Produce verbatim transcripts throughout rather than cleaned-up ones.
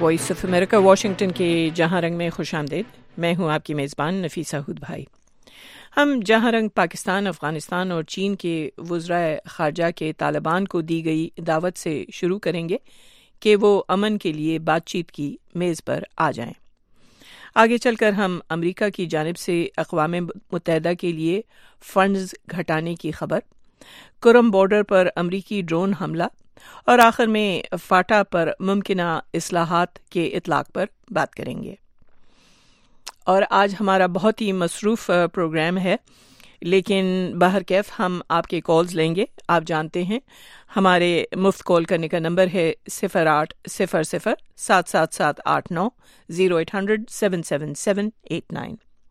Voice of America Washington کے جہاں رنگ میں خوش آمدید. میں ہوں آپ کی میزبان نفیسہ ہود بھائی. ہم جہاں رنگ پاکستان، افغانستان اور چین کے وزرائے خارجہ کے طالبان کو دی گئی دعوت سے شروع کریں گے کہ وہ امن کے لیے بات چیت کی میز پر آ جائیں. آگے چل کر ہم امریکہ کی جانب سے اقوام متحدہ کے لیے فنڈز گھٹانے کی خبر، کرم بارڈر پر امریکی ڈرون حملہ اور آخر میں فاٹا پر ممکنہ اصلاحات کے اطلاق پر بات کریں گے. اور آج ہمارا بہت ہی مصروف پروگرام ہے، لیکن بہرکیف ہم آپ کے کالز لیں گے. آپ جانتے ہیں ہمارے مفت کال کرنے کا نمبر ہے صفر آٹھ صفر صفر سات سات سات آٹھ نو zero eight hundred seven seven seven eight nine.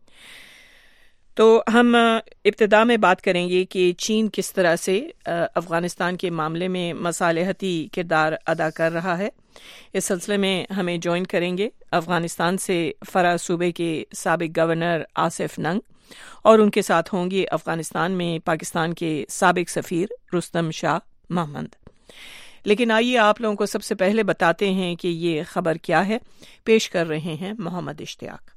تو ہم ابتدا میں بات کریں گے کہ چین کس طرح سے افغانستان کے معاملے میں مصالحتی کردار ادا کر رہا ہے. اس سلسلے میں ہمیں جوائن کریں گے افغانستان سے فرا صوبے کے سابق گورنر آصف ننگ، اور ان کے ساتھ ہوں گے افغانستان میں پاکستان کے سابق سفیر رستم شاہ محمد. لیکن آئیے آپ لوگوں کو سب سے پہلے بتاتے ہیں کہ یہ خبر کیا ہے. پیش کر رہے ہیں محمد اشتیاق.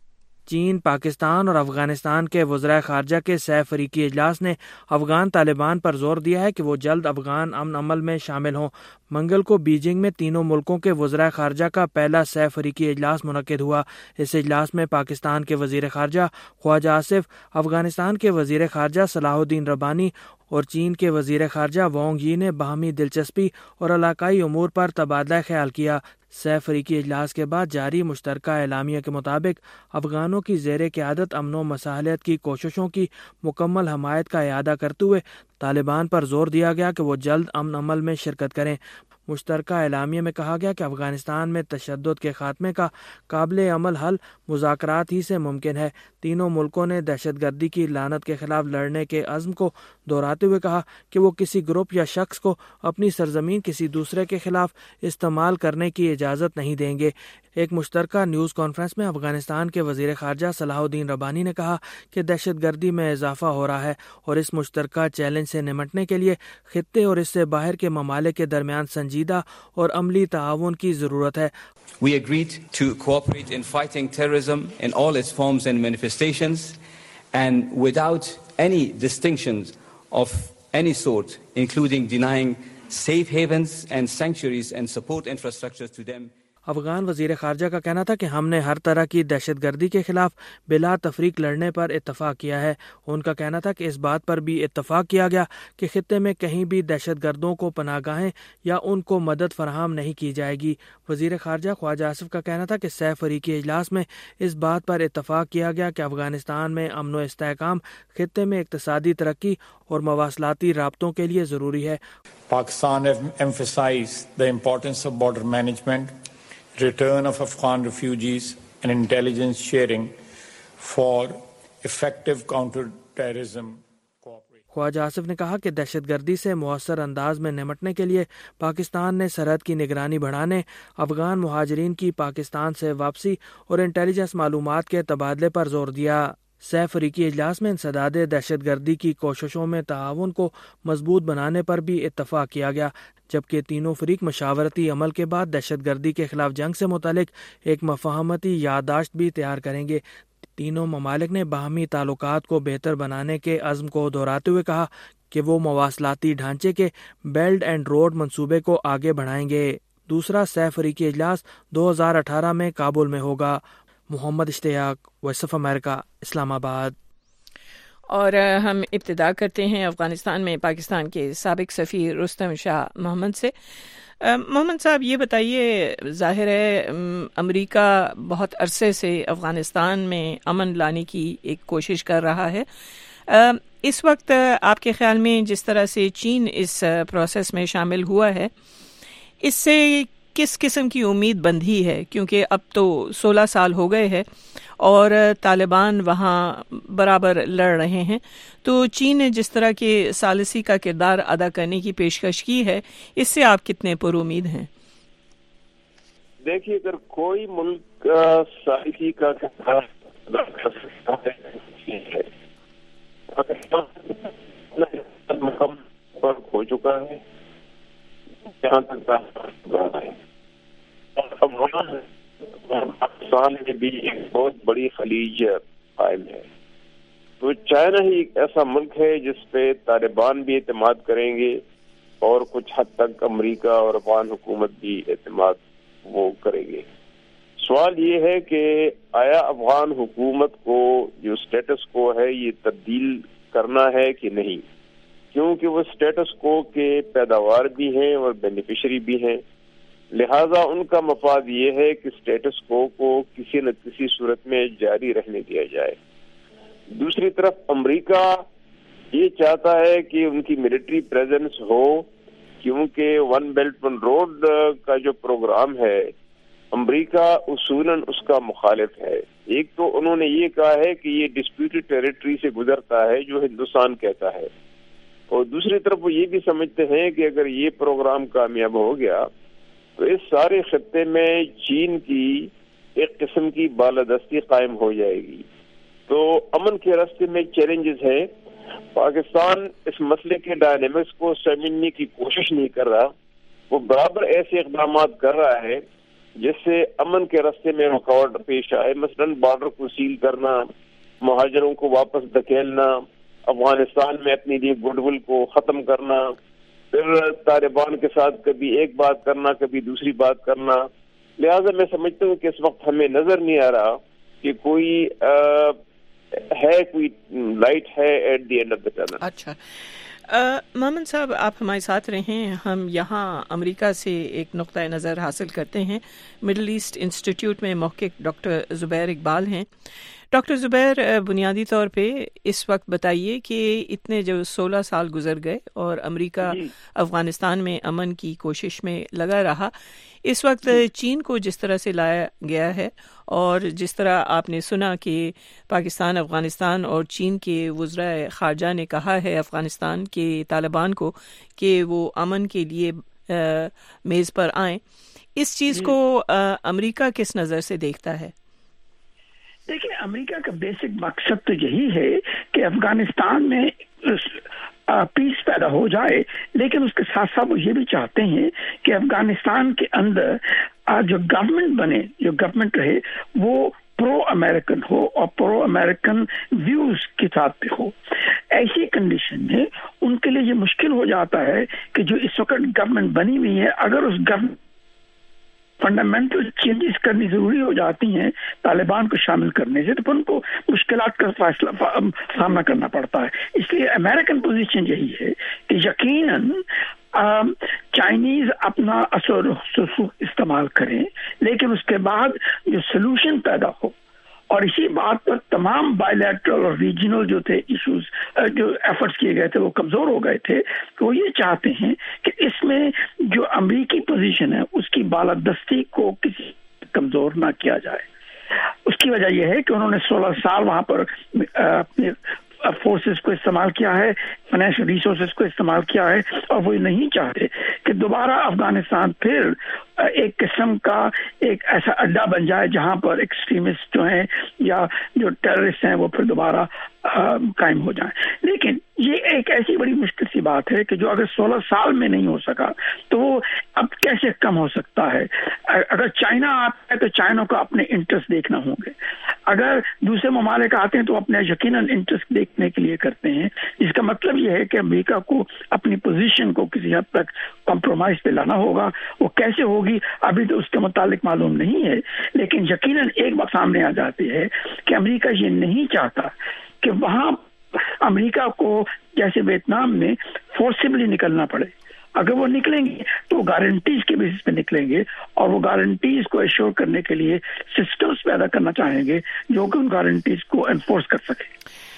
چین، پاکستان اور افغانستان کے وزرائے خارجہ کے سہ فریقی اجلاس نے افغان طالبان پر زور دیا ہے کہ وہ جلد افغان امن عمل میں شامل ہوں. منگل کو بیجنگ میں تینوں ملکوں کے وزرائے خارجہ کا پہلا سہ فریقی اجلاس منعقد ہوا. اس اجلاس میں پاکستان کے وزیر خارجہ خواجہ آصف، افغانستان کے وزیر خارجہ صلاح الدین ربانی اور چین کے وزیر خارجہ وانگ یی نے باہمی دلچسپی اور علاقائی امور پر تبادلہ خیال کیا. سہ فریقی اجلاس کے بعد جاری مشترکہ اعلامیہ کے مطابق افغانوں کی زیر قیادت امن و مصالحت کی کوششوں کی مکمل حمایت کا اعادہ کرتے ہوئے طالبان پر زور دیا گیا کہ وہ جلد امن عمل میں شرکت کریں. مشترکہ اعلامیہ میں کہا گیا کہ افغانستان میں تشدد کے خاتمے کا قابل عمل حل مذاکرات ہی سے ممکن ہے. تینوں ملکوں نے دہشت گردی کی لعنت کے خلاف لڑنے کے عزم کو دہراتے ہوئے کہا کہ وہ کسی گروپ یا شخص کو اپنی سرزمین کسی دوسرے کے خلاف استعمال کرنے کی اجازت نہیں دیں گے. ایک مشترکہ نیوز کانفرنس میں افغانستان کے وزیر خارجہ صلاح الدین ربانی نے کہا کہ دہشت گردی میں اضافہ ہو رہا ہے اور اس مشترکہ چیلنج سے نمٹنے کے لیے خطے اور اس سے باہر کے ممالک کے درمیان سنجیدہ اور عملی تعاون کی ضرورت ہے. We agreed to cooperate in fighting terrorism in all its forms and manifestations, and without any distinctions of any sort, including denying safe havens and sanctuaries and support infrastructures to them. Afghan وزیر خارجہ کا کہنا تھا کہ ہم نے ہر طرح کی دہشت گردی کے خلاف بلا تفریق لڑنے پر اتفاق کیا ہے. ان کا کہنا تھا کہ اس بات پر بھی اتفاق کیا گیا کہ خطے میں کہیں بھی دہشت گردوں کو پناہ گاہیں یا ان کو مدد فراہم نہیں کی جائے گی. وزیر خارجہ خواجہ آصف کا کہنا تھا کہ سہ فریقی اجلاس میں اس بات پر اتفاق کیا گیا کہ افغانستان میں امن و استحکام خطے میں اقتصادی ترقی اور مواصلاتی رابطوں کے لیے ضروری ہے. Pakistan emphasized the importance of border management, return of Afghan refugees and intelligence sharing for effective counter-terrorism cooperation. خواجہ آصف نے کہا کہ دہشت گردی سے مؤثر انداز میں نمٹنے کے لیے پاکستان نے سرحد کی نگرانی بڑھانے، افغان مہاجرین کی پاکستان سے واپسی اور انٹیلیجنس معلومات کے تبادلے پر زور دیا. سہ فریقی اجلاس میں انسداد دہشت گردی کی کوششوں میں تعاون کو مضبوط بنانے پر بھی اتفاق کیا گیا، جبکہ تینوں فریق مشاورتی عمل کے بعد دہشت گردی کے خلاف جنگ سے متعلق ایک مفاہمتی یادداشت بھی تیار کریں گے. تینوں ممالک نے باہمی تعلقات کو بہتر بنانے کے عزم کو دہراتے ہوئے کہا کہ وہ مواصلاتی ڈھانچے کے بیلٹ اینڈ روڈ منصوبے کو آگے بڑھائیں گے. دوسرا سہ فریقی اجلاس دو ہزار اٹھارہ میں کابل میں ہوگا. محمد اشتیاق، وائس آف امریکہ، اسلام آباد. اور ہم ابتدا کرتے ہیں افغانستان میں پاکستان کے سابق سفیر رستم شاہ محمد سے. محمد صاحب، یہ بتائیے، ظاہر ہے امریکہ بہت عرصے سے افغانستان میں امن لانے کی ایک کوشش کر رہا ہے. اس وقت آپ کے خیال میں جس طرح سے چین اس پروسیس میں شامل ہوا ہے، اس سے کس قسم کی امید بندھی ہے؟ کیونکہ اب تو سولہ سال ہو گئے ہیں اور طالبان وہاں برابر لڑ رہے ہیں، تو چین نے جس طرح کے ثالثی کا کردار ادا کرنے کی پیشکش کی ہے، اس سے آپ کتنے پر امید ہیں؟ دیکھیے، اگر کوئی ملک ثالثی کا کردار ادا کر سکتا ہے، پاکستان مکمل پر ہو چکا ہے جہاں تک ہے، اور اب پاکستان میں بھی ایک بہت بڑی خلیج قائم ہے. تو چائنا ہی ایک ایسا ملک ہے جس پہ طالبان بھی اعتماد کریں گے اور کچھ حد تک امریکہ اور افغان حکومت بھی اعتماد وہ کریں گے. سوال یہ ہے کہ آیا افغان حکومت کو جو اسٹیٹس کو ہے یہ تبدیل کرنا ہے کہ نہیں، کیونکہ وہ اسٹیٹس کو کے پیداوار بھی ہیں اور بینیفیشری بھی ہیں. لہذا ان کا مفاد یہ ہے کہ اسٹیٹس کو کو کسی نہ کسی صورت میں جاری رہنے دیا جائے. دوسری طرف امریکہ یہ چاہتا ہے کہ ان کی ملٹری پریزنس ہو، کیونکہ ون بیلٹ ون روڈ کا جو پروگرام ہے امریکہ اصولاً اس کا مخالف ہے. ایک تو انہوں نے یہ کہا ہے کہ یہ ڈسپیوٹڈ ٹیریٹری سے گزرتا ہے جو ہندوستان کہتا ہے، اور دوسری طرف وہ یہ بھی سمجھتے ہیں کہ اگر یہ پروگرام کامیاب ہو گیا تو اس سارے خطے میں چین کی ایک قسم کی بالادستی قائم ہو جائے گی. تو امن کے راستے میں چیلنجز ہیں. پاکستان اس مسئلے کے ڈائنامکس کو سمجھنے کی کوشش نہیں کر رہا، وہ برابر ایسے اقدامات کر رہا ہے جس سے امن کے راستے میں رکاوٹ پیش آئے. مثلاً بارڈر کو سیل کرنا، مہاجروں کو واپس دھکیلنا، افغانستان میں اپنی لیے گڈ ول کو ختم کرنا، پھر طالبان کے ساتھ کبھی ایک بات کرنا کبھی دوسری بات کرنا. لہٰذا میں سمجھتا ہوں کہ اس وقت ہمیں نظر نہیں آ رہا کہ کوئی آ, ہے کوئی لائٹ ہے at the end of the tunnel. اچھا محمد صاحب، آپ ہمارے ساتھ رہیں. ہم یہاں امریکہ سے ایک نقطۂ نظر حاصل کرتے ہیں. مڈل ایسٹ انسٹیٹیوٹ میں محقق ڈاکٹر زبیر اقبال ہیں. ڈاکٹر زبیر، بنیادی طور پہ اس وقت بتائیے کہ اتنے جو سولہ سال گزر گئے اور امریکہ افغانستان میں امن کی کوشش میں لگا رہا، اس وقت چین کو جس طرح سے لایا گیا ہے اور جس طرح آپ نے سنا کہ پاکستان، افغانستان اور چین کے وزرائے خارجہ نے کہا ہے افغانستان کے طالبان کو کہ وہ امن کے لیے میز پر آئیں، اس چیز کو امریکہ کس نظر سے دیکھتا ہے؟ دیکھیں، امریکہ کا بیسک مقصد تو یہی ہے کہ افغانستان میں پیس پیدا ہو جائے، لیکن اس کے ساتھ ساتھ وہ یہ بھی چاہتے ہیں کہ افغانستان کے اندر جو گورنمنٹ بنے، جو گورنمنٹ رہے، وہ پرو امریکن ہو اور پرو امریکن ویوز کے ساتھ بھی ہو. ایسی کنڈیشن میں ان کے لیے یہ مشکل ہو جاتا ہے کہ جو اس وقت گورنمنٹ بنی ہوئی ہے، اگر اس گورنمنٹ فنڈامنٹل چینجز کرنی ضروری ہو جاتی ہیں طالبان کو شامل کرنے سے، تو ان کو مشکلات کا فیصلہ سامنا کرنا پڑتا ہے. اس لیے امریکن پوزیشن یہی ہے کہ یقیناً چائنیز اپنا اثر و رسوخ استعمال کریں، لیکن اس کے بعد جو سلوشن پیدا ہو. اور اسی بات پر تمام بائی لیٹرل اور ریجنل جو تھے ایشوز، جو ایفرٹس کیے گئے تھے، وہ کمزور ہو گئے تھے. تو وہ یہ چاہتے ہیں کہ اس میں جو امریکی پوزیشن ہے اس کی بالادستی کو کسی کمزور نہ کیا جائے. اس کی وجہ یہ ہے کہ انہوں نے سولہ سال وہاں پر اپنے فورسز کو استعمال کیا ہے، فائنینشیل ریسورسز کو استعمال کیا ہے، اور وہ نہیں چاہتے کہ دوبارہ افغانستان پھر ایک قسم کا ایک ایسا اڈا بن جائے جہاں پر ایکسٹریمسٹ جو ہیں یا جو ٹیررسٹ ہیں وہ پھر دوبارہ قائم ہو جائیں. لیکن یہ ایک ایسی بڑی مشکل سی بات ہے کہ جو اگر سولہ سال میں نہیں ہو سکا تو وہ اب کیسے کم ہو سکتا ہے. اگر چائنا آتا ہے تو چائنا کو اپنے انٹرسٹ دیکھنا ہوں گے، اگر دوسرے ممالک آتے ہیں تو اپنے یقیناً انٹرسٹ دیکھنے کے لیے کرتے ہیں. جس کا مطلب یہ ہے کہ امریکہ کو اپنی پوزیشن کو کسی حد تک کمپرومائز پہ لانا ہوگا. وہ کیسے ہوگی ابھی تو اس کے متعلق معلوم نہیں ہے، لیکن یقیناً ایک بات سامنے آ جاتی ہے کہ امریکہ یہ نہیں چاہتا کہ وہاں امریکہ کو جیسے ویتنام میں فورسبلی نکلنا پڑے. اگر وہ نکلیں گے تو گارنٹیز کے بیسس پہ نکلیں گے، اور وہ گارنٹیز کو ایشور کرنے کے لیے سسٹمز پیدا کرنا چاہیں گے جو کہ ان گارنٹیز کو انفورس کر سکے.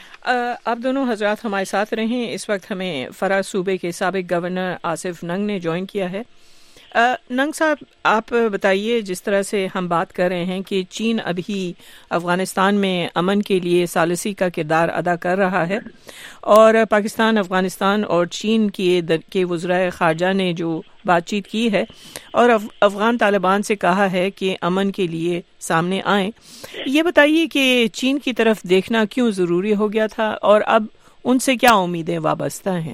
آپ دونوں حضرات ہمارے ساتھ رہیں. اس وقت ہمیں فرا صوبے کے سابق گورنر آصف ننگ نے جوائن کیا ہے. ننگ صاحب، آپ بتائیے، جس طرح سے ہم بات کر رہے ہیں کہ چین ابھی افغانستان میں امن کے لیے ثالثی کا کردار ادا کر رہا ہے، اور پاکستان، افغانستان اور چین کے وزرائے خارجہ نے جو بات چیت کی ہے اور افغان طالبان سے کہا ہے کہ امن کے لیے سامنے آئیں، یہ بتائیے کہ چین کی طرف دیکھنا کیوں ضروری ہو گیا تھا اور اب ان سے کیا امیدیں وابستہ ہیں؟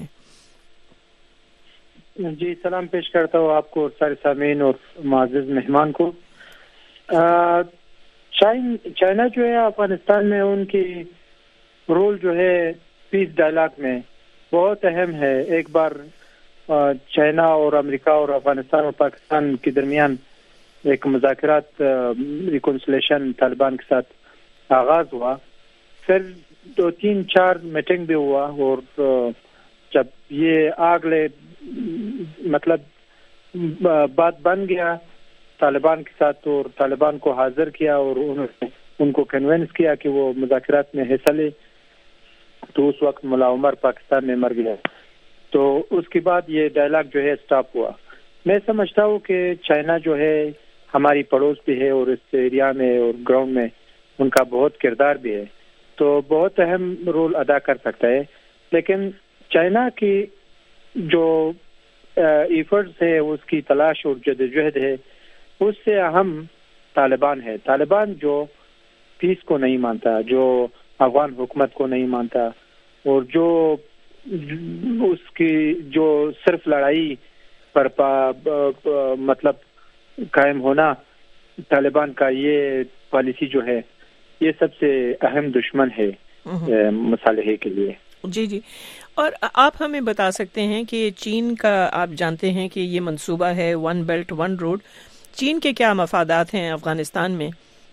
جی، سلام پیش کرتا ہوں آپ کو اور سارے سامعین اور معزز مہمان کو. چائنا جو ہے افغانستان میں ان کی رول جو ہے پیس ڈائلاگ میں بہت اہم ہے. ایک بار چائنا اور امریکہ اور افغانستان اور پاکستان کے درمیان ایک مذاکرات ریکنسلیشن طالبان کے ساتھ آغاز ہوا, پھر دو تین چار میٹنگ بھی ہوا, اور جب یہ اگلے مطلب بات بن گیا طالبان کے ساتھ اور طالبان کو حاضر کیا اور انہوں نے ان کو کنونس کیا کہ وہ مذاکرات میں حصہ لے, تو اس وقت ملا عمر پاکستان میں مر گیا. تو اس کے بعد یہ ڈائلاگ جو ہے سٹاپ ہوا. میں سمجھتا ہوں کہ چائنا جو ہے ہماری پڑوس بھی ہے اور اس ایریا میں اور گراؤنڈ میں ان کا بہت کردار بھی ہے, تو بہت اہم رول ادا کر سکتا ہے. لیکن چائنا کی جو ایفرٹس ہے, اس کی تلاش اور جدوجہد ہے, اس سے اہم طالبان ہے. طالبان جو پیس کو نہیں مانتا, جو افغان حکومت کو نہیں مانتا, اور جو اس کی جو صرف لڑائی پر پا, مطلب قائم ہونا طالبان کا یہ پالیسی جو ہے, یہ سب سے اہم دشمن ہے مصالحے کے لیے. جی جی. اور آپ ہمیں بتا سکتے ہیں کہ چین کا, آپ جانتے ہیں کہ یہ منصوبہ ہے ون بیلٹ ون روڈ, چین کے کیا مفادات ہیں افغانستان میں؟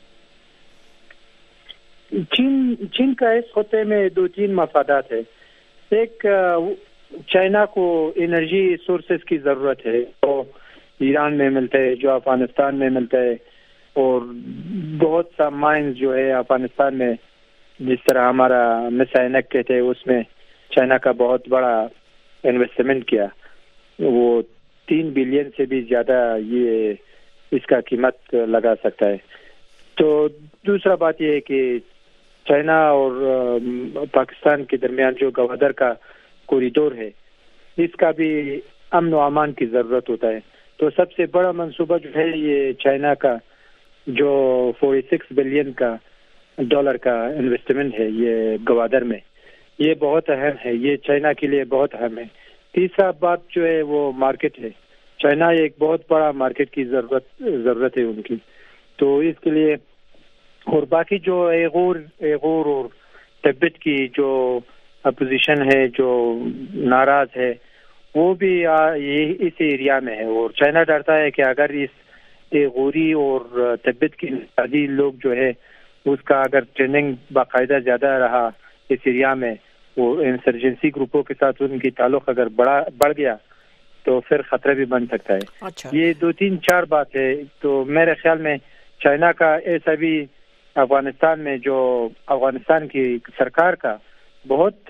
چین چین کا اس خطے میں دو تین مفادات ہے. ایک, چائنا کو انرجی سورسز کی ضرورت ہے, جو ایران میں ملتا ہے, جو افغانستان میں ملتا ہے, اور بہت سا مائنز جو ہے افغانستان میں, جس طرح ہمارا مسائنک کہتے ہیں, اس میں چائنا کا بہت بڑا انویسٹمنٹ کیا, وہ تین بلین سے بھی زیادہ یہ اس کا قیمت لگا سکتا ہے. تو دوسرا بات یہ ہے کہ چائنا اور پاکستان کے درمیان جو گوادر کا کوریڈور ہے, اس کا بھی امن و امان کی ضرورت ہوتا ہے. تو سب سے بڑا منصوبہ جو ہے یہ چائنا کا جو فورٹی سکس بلین کا ڈالر کا انویسٹمنٹ ہے یہ گوادر میں, یہ بہت اہم ہے, یہ چائنا کے لیے بہت اہم ہے. تیسرا بات جو ہے وہ مارکیٹ ہے. چائنا ایک بہت بڑا مارکیٹ کی ضرورت ضرورت ہے ان کی, تو اس کے لیے. اور باقی جو ایغور ایغور اور تبت کی جو اپوزیشن ہے, جو ناراض ہے, وہ بھی اس ایریا میں ہے. اور چائنا ڈرتا ہے کہ اگر اس ایغوری اور تبت کی نژادی لوگ جو ہے اس کا اگر ٹریننگ باقاعدہ زیادہ رہا اس ایریا میں, وہ انسرجنسی گروپوں کے ساتھ ان کی تعلق اگر بڑا بڑھ گیا تو پھر خطرہ بھی بن سکتا ہے. اچھا. یہ دو تین چار بات ہے. تو میرے خیال میں چائنا کا ایسا بھی افغانستان میں, جو افغانستان کی سرکار کا بہت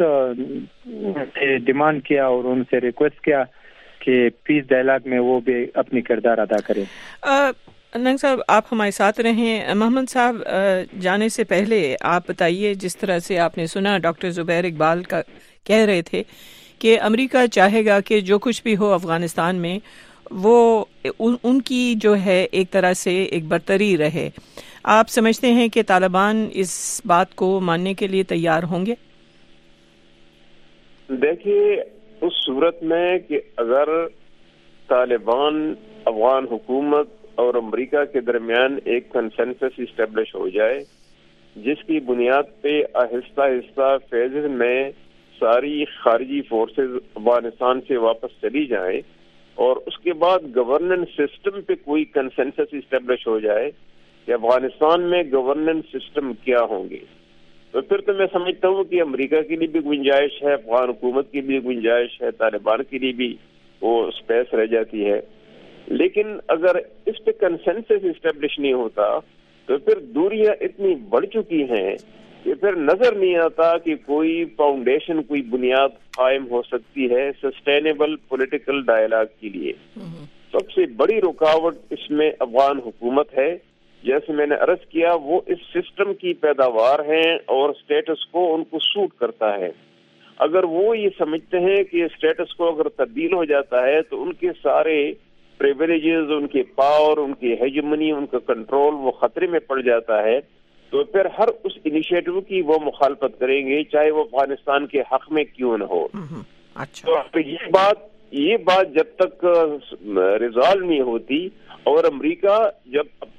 ڈیمانڈ کیا اور ان سے ریکویسٹ کیا کہ پیس ڈائلاگ میں وہ بھی اپنی کردار ادا کرے. ننگ صاحب, آپ ہمارے ساتھ رہیں. محمد صاحب, جانے سے پہلے آپ بتائیے, جس طرح سے آپ نے سنا ڈاکٹر زبیر اقبال کا کہہ رہے تھے کہ امریکہ چاہے گا کہ جو کچھ بھی ہو افغانستان میں وہ ان کی جو ہے ایک طرح سے ایک برتری رہے. آپ سمجھتے ہیں کہ طالبان اس بات کو ماننے کے لیے تیار ہوں گے؟ دیکھیے, اس صورت میں کہ اگر طالبان, افغان حکومت اور امریکہ کے درمیان ایک کنسنسس اسٹیبلش ہو جائے, جس کی بنیاد پہ آہستہ آہستہ فیزز میں ساری خارجی فورسز افغانستان سے واپس چلی جائیں, اور اس کے بعد گورننس سسٹم پہ کوئی کنسنسس اسٹیبلش ہو جائے کہ افغانستان میں گورننس سسٹم کیا ہوں گے, تو پھر تو میں سمجھتا ہوں کہ امریکہ کے لیے بھی گنجائش ہے, افغان حکومت کی بھی گنجائش ہے, طالبان کے لیے بھی وہ اسپیس رہ جاتی ہے. لیکن اگر اس پہ کنسنسس اسٹیبلش نہیں ہوتا تو پھر دوریاں اتنی بڑھ چکی ہیں کہ پھر نظر نہیں آتا کہ کوئی فاؤنڈیشن, کوئی بنیاد قائم ہو سکتی ہے سسٹینیبل پولیٹیکل ڈائلاگ کے لیے. سب سے بڑی رکاوٹ اس میں افغان حکومت ہے. جیسے میں نے عرض کیا, وہ اس سسٹم کی پیداوار ہیں اور اسٹیٹس کو ان کو سوٹ کرتا ہے. اگر وہ یہ سمجھتے ہیں کہ اسٹیٹس کو اگر تبدیل ہو جاتا ہے تو ان کے سارے پریویلیجز, ان کے پاور, ان کی ہیجمنی, ان کا کنٹرول وہ خطرے میں پڑ جاتا ہے, تو پھر ہر اس انیشیٹو کی وہ مخالفت کریں گے, چاہے وہ افغانستان کے حق میں کیوں نہ ہو. اچھا. تو یہ بات یہ بات جب تک ریزالو نہیں ہوتی, اور امریکہ جب اب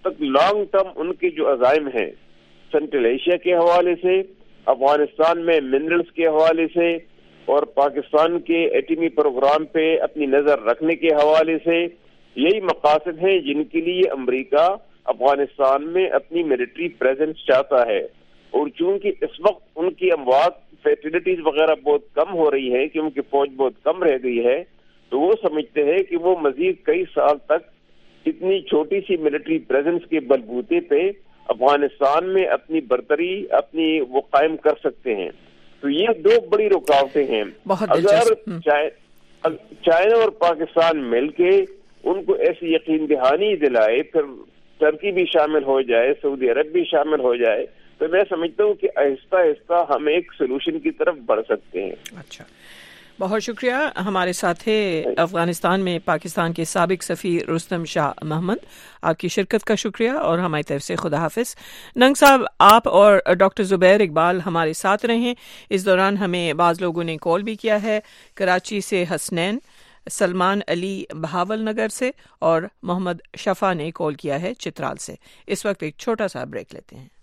تک لانگ ٹرم ان کے جو عزائم ہیں سینٹرل ایشیا کے حوالے سے، افغانستان میں منرلز کے حوالے سے اور پاکستان کے ایٹمی پروگرام پہ اپنی نظر رکھنے کے حوالے سے، یہی مقاصد ہیں جن کے لیے امریکہ افغانستان میں اپنی ملٹری پریزنس چاہتا ہے. اور چونکہ اس وقت ان کی اموات فیسلٹیز وغیرہ بہت کم ہو رہی ہیں کیونکہ فوج بہت کم رہ گئی ہے، تو وہ سمجھتے ہیں کہ وہ مزید کئی سال تک اتنی چھوٹی سی ملٹری پریزنس کے بلبوتے پہ افغانستان میں اپنی برتری اپنی وہ قائم کر سکتے ہیں. تو یہ دو بڑی رکاوٹیں ہیں. اگر چائنا اور پاکستان مل کے ان کو ایسی یقین دہانی دلائے، پھر ترکی بھی شامل ہو جائے، سعودی عرب بھی شامل ہو جائے، تو میں سمجھتا ہوں کہ آہستہ آہستہ ہم ایک سولوشن کی طرف بڑھ سکتے ہیں. اچھا، بہت شکریہ. ہمارے ساتھ تھے افغانستان میں پاکستان کے سابق سفیر رستم شاہ محمد. آپ کی شرکت کا شکریہ اور ہماری طرف سے خدا حافظ. ننگ صاحب، آپ اور ڈاکٹر زبیر اقبال ہمارے ساتھ رہیں. اس دوران ہمیں بعض لوگوں نے کال بھی کیا ہے. کراچی سے حسنین، سلمان علی بہاول نگر سے اور محمد شفا نے کال کیا ہے چترال سے. اس وقت ایک چھوٹا سا بریک لیتے ہیں.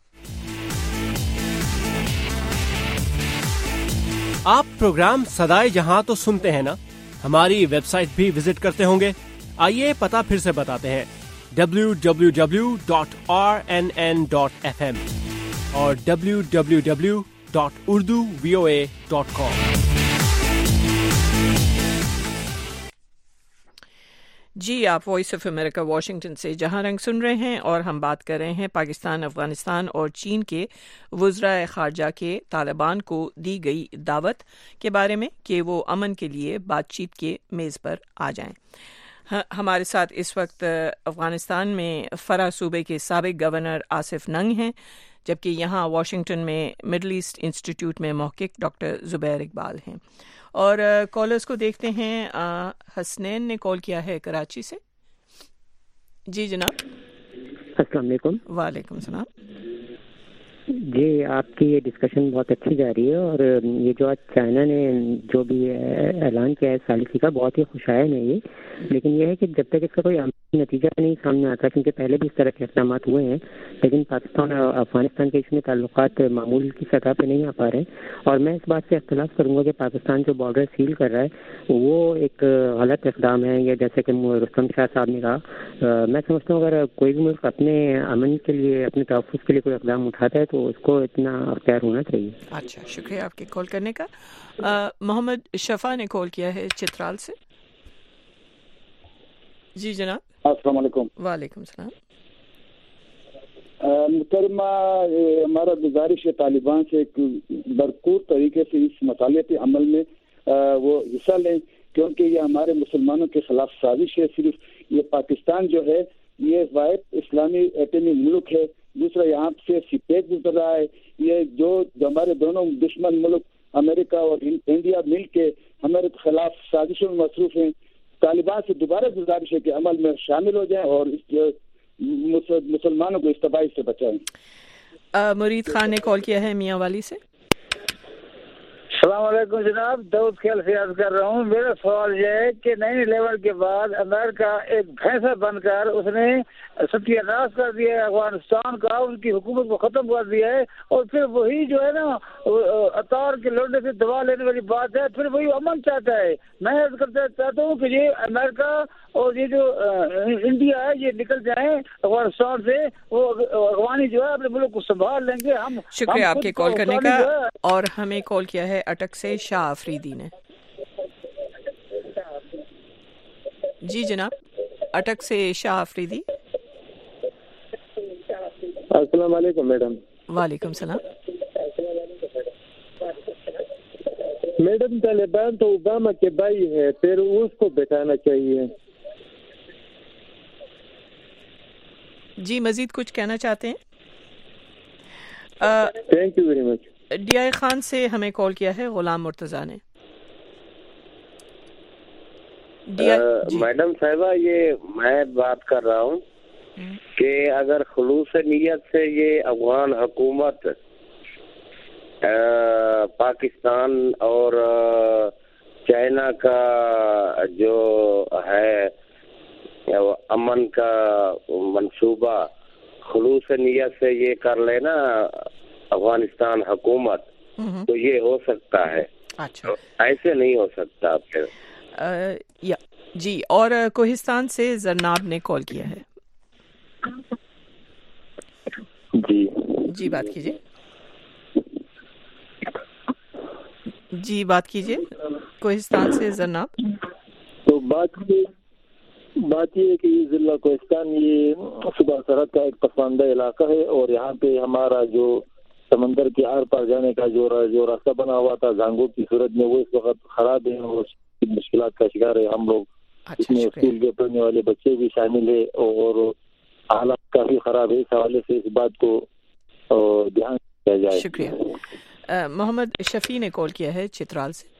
آپ پروگرام صدائے جہاں تو سنتے ہیں نا، ہماری ویب سائٹ بھی وزٹ کرتے ہوں گے. آئیے پتہ پھر سے بتاتے ہیں، W W W dot R N N dot F M اور W W W dot Urdu V O A dot com. جی، آپ وائس آف امریکہ واشنگٹن سے جہاں رنگ سن رہے ہیں اور ہم بات کر رہے ہیں پاکستان، افغانستان اور چین کے وزرائے خارجہ کے طالبان کو دی گئی دعوت کے بارے میں کہ وہ امن کے لیے بات چیت کے میز پر آ جائیں. ہمارے ساتھ اس وقت افغانستان میں فرا صوبے کے سابق گورنر آصف ننگ ہیں، جبکہ یہاں واشنگٹن میں مڈل ایسٹ انسٹیٹیوٹ میں محقق ڈاکٹر زبیر اقبال ہیں. اور کالرز کو دیکھتے ہیں. حسنین نے کال کیا ہے کراچی سے. جی جناب. السلام علیکم. وعلیکم السلام. جی، آپ کی یہ ڈسکشن بہت اچھی جا رہی ہے اور یہ جو آج چائنا نے جو بھی اعلان کیا ہے ثالثی کا، بہت ہی خوشائن ہے یہ. لیکن یہ ہے کہ جب تک اس کا کوئی عملی نتیجہ نہیں سامنے آتا، کیونکہ پہلے بھی اس طرح کے اقدامات ہوئے ہیں لیکن پاکستان اور افغانستان کے اس میں تعلقات معمول کی سطح پہ نہیں آ پا رہے. اور میں اس بات سے اختلاف کروں گا کہ پاکستان جو بارڈر سیل کر رہا ہے وہ ایک غلط اقدام ہے، یا جیسے کہ رستم شاہ صاحب نے کہا. میں سمجھتا ہوں اگر کوئی بھی ملک اپنے امن کے لیے، اپنے تحفظ کے لیے کوئی اقدام اٹھاتا ہے تو اس کو اتنا اختیار ہونا چاہیے. اچھا، شکریہ آپ کے کال کرنے کا. محمد شفا نے کال کیا ہے چترال سے. جی جناب. السلام علیکم. وعلیکم السلام. محترمہ، ہمارا گزارش ہے طالبان سے ایک بھرپور طریقے سے اس مطالعاتی عمل میں وہ حصہ لیں، کیونکہ یہ ہمارے مسلمانوں کے خلاف سازش ہے. صرف یہ پاکستان جو ہے یہ واحد اسلامی ایٹمی ملک ہے، دوسرا یہاں سے سپیک گزر رہا ہے. یہ جو ہمارے دونوں دشمن ملک امریکہ اور انڈیا مل کے ہمارے خلاف سازشوں میں مصروف ہیں. طالبان سے دوبارہ گزارش ہے کہ عمل میں شامل ہو جائیں اور اس مسلمانوں کو اس تباہی سے بچائیں. مرید خان نے کال کیا ہے میاں والی سے. السلام علیکم جناب، داؤد خیال سے یاد کر رہا ہوں. میرا سوال یہ ہے کہ نائن الیون کے بعد امریکہ ایک بھینسا بن کر اس نے ستیہ ناش کر دیا ہے افغانستان کا، ان کی حکومت کو ختم کر دیا ہے، اور پھر وہی جو ہے نا اطار کے لوٹنے سے دوا لینے والی بات ہے، پھر وہی امن چاہتا ہے. میں عرض کرنا چاہتا ہوں کہ یہ امریکہ اور یہ جو انڈیا ہے یہ نکل جائیں افغانستان سے، وہ افغانی جو ہے اپنے ملک کو سنبھال لیں گے. ہم شکریہ آپ کے کال کرنے کا. اور ہمیں کال کیا ہے اٹک سے شاہ آفریدی نے. جی جناب، اٹک سے شاہ آفریدی. السلام علیکم میڈم. وعلیکم السلام. میڈم، طالبان تو اوباما کے بھائی ہے، پھر اس کو بٹانا چاہیے. جی، مزید کچھ کہنا چاہتے ہیں؟ Thank you very much. D I Khan سے ہمیں کال کیا ہے غلام مرتضیٰ نے. میڈم صاحبہ، یہ میں بات کر رہا ہوں کہ اگر خلوص نیت سے یہ افغان حکومت پاکستان اور چائنا کا جو ہے امن کا منصوبہ خلوص نیت سے یہ کر لینا افغانستان حکومت تو یہ ہو سکتا ہے. اچھا ایسے نہیں ہو سکتا پھر. یا جی. اور کوہستان سے زرناب نے کال کیا ہے. جی جی بات کیجیے. جی بات کیجیے کوہستان سے زرناب. تو بات یہ بات یہ ہے کہ یہ ضلع کوہستان یہ صوبہ سرحد کا ایک پسماندہ علاقہ ہے اور یہاں پہ ہمارا جو سمندر کے آر پار جانے کا جو جو راستہ بنا ہوا تھا زانگو کی صورت میں وہ اس وقت خراب ہے اور مشکلات کا شکار ہے ہم لوگ. اس میں اسکول کے پڑھنے والے بچے بھی شامل ہے اور حالات کافی خراب ہے. اس حوالے سے اس بات کو دھیان دیا جائے. شکریہ. محمد شفیع نے کال کیا ہے چترال سے.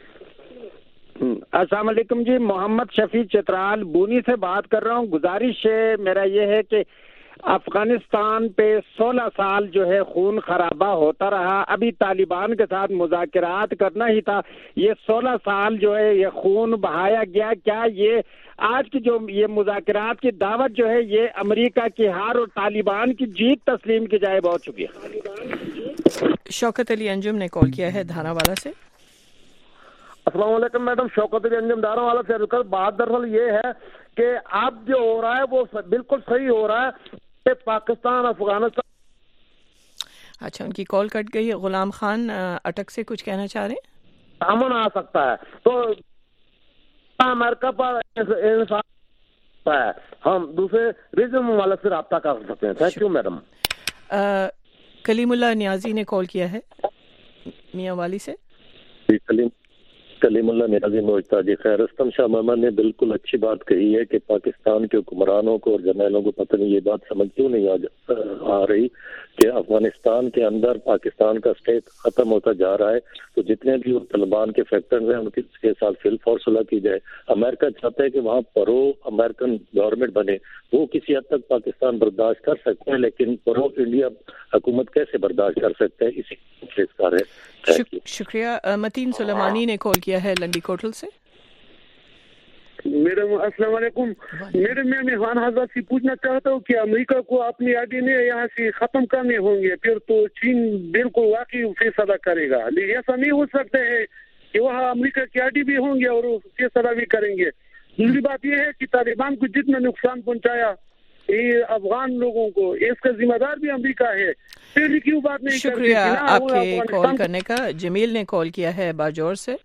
السلام علیکم جی. محمد شفیع چترال بونی سے بات کر رہا ہوں. گزارش ہے میرا یہ ہے کہ افغانستان پہ سولہ سال جو ہے خون خرابہ ہوتا رہا. ابھی طالبان کے ساتھ مذاکرات کرنا ہی تھا. یہ سولہ سال جو ہے یہ خون بہایا گیا. کیا یہ آج کی جو یہ مذاکرات کی دعوت جو ہے یہ امریکہ کی ہار اور طالبان کی جیت تسلیم کی جائے؟ بہت شکریہ. شوکت علی انجم نے کال کیا ہے دھانا والا سے. السلام علیکم میڈم. شوکت علی انجم دھانا والا سے. بات دراصل یہ ہے کہ اب جو ہو رہا ہے وہ بالکل صحیح ہو رہا ہے کہ پاکستان افغانستان. اچھا ان کی کال کٹ گئی. غلام خان اٹک سے کچھ کہنا چاہ رہے ہیں؟ امن آ سکتا ہے تو امریکہ پر انصاف ہے. ہم دوسرے ریجن والے سے رابطہ کر سکتے ہیں. Thank you madam. Kaleemullah Niazi نے کال کیا ہے میاں والی سے. کلیم کلیم اللہ نیازی موجتا جی. خیر رستم شاہ محمد نے بالکل اچھی بات کہی ہے کہ پاکستان کے حکمرانوں کو اور جرنیلوں کو پتہ نہیں یہ بات سمجھ کیوں نہیں آ رہی کہ افغانستان کے اندر پاکستان کا اسٹیٹ ختم ہوتا جا رہا ہے. تو جتنے بھی طالبان کے فیکٹرز ہیں ان کے ساتھ فل فور صلح کی جائے. امریکہ چاہتا ہے کہ وہاں پرو امریکن گورنمنٹ بنے. وہ کسی حد تک پاکستان برداشت کر سکتے ہیں لیکن پرو انڈیا حکومت کیسے برداشت کر سکتے ہیں؟ اسی کا ہے. شکریہ. متین سلیمانی نے کال کیا ہے لنڈی کوٹل سے. میڈم السلام علیکم. میڈم میں مہمان حضرت سے پوچھنا چاہتا ہوں کہ امریکہ کو اپنی آئیڈی یہاں سے ختم کرنے ہوں گے پھر تو چین بالکل واقعی فیصلہ کرے گا. لیکن ایسا نہیں ہو سکتا ہے کہ وہاں امریکہ کی آئیڈی بھی ہوں گے اور فیصلہ بھی کریں گے. دوسری بات یہ ہے کہ طالبان کو جتنا نقصان پہنچایا یہ افغان لوگوں کو اس کا ذمہ دار بھی امریکہ ہے. پھر کیوں بات نہیں کرتے؟ شکریہ آپ کے کال کرنے کا. جمیل نے کال کیا ہے باجور سے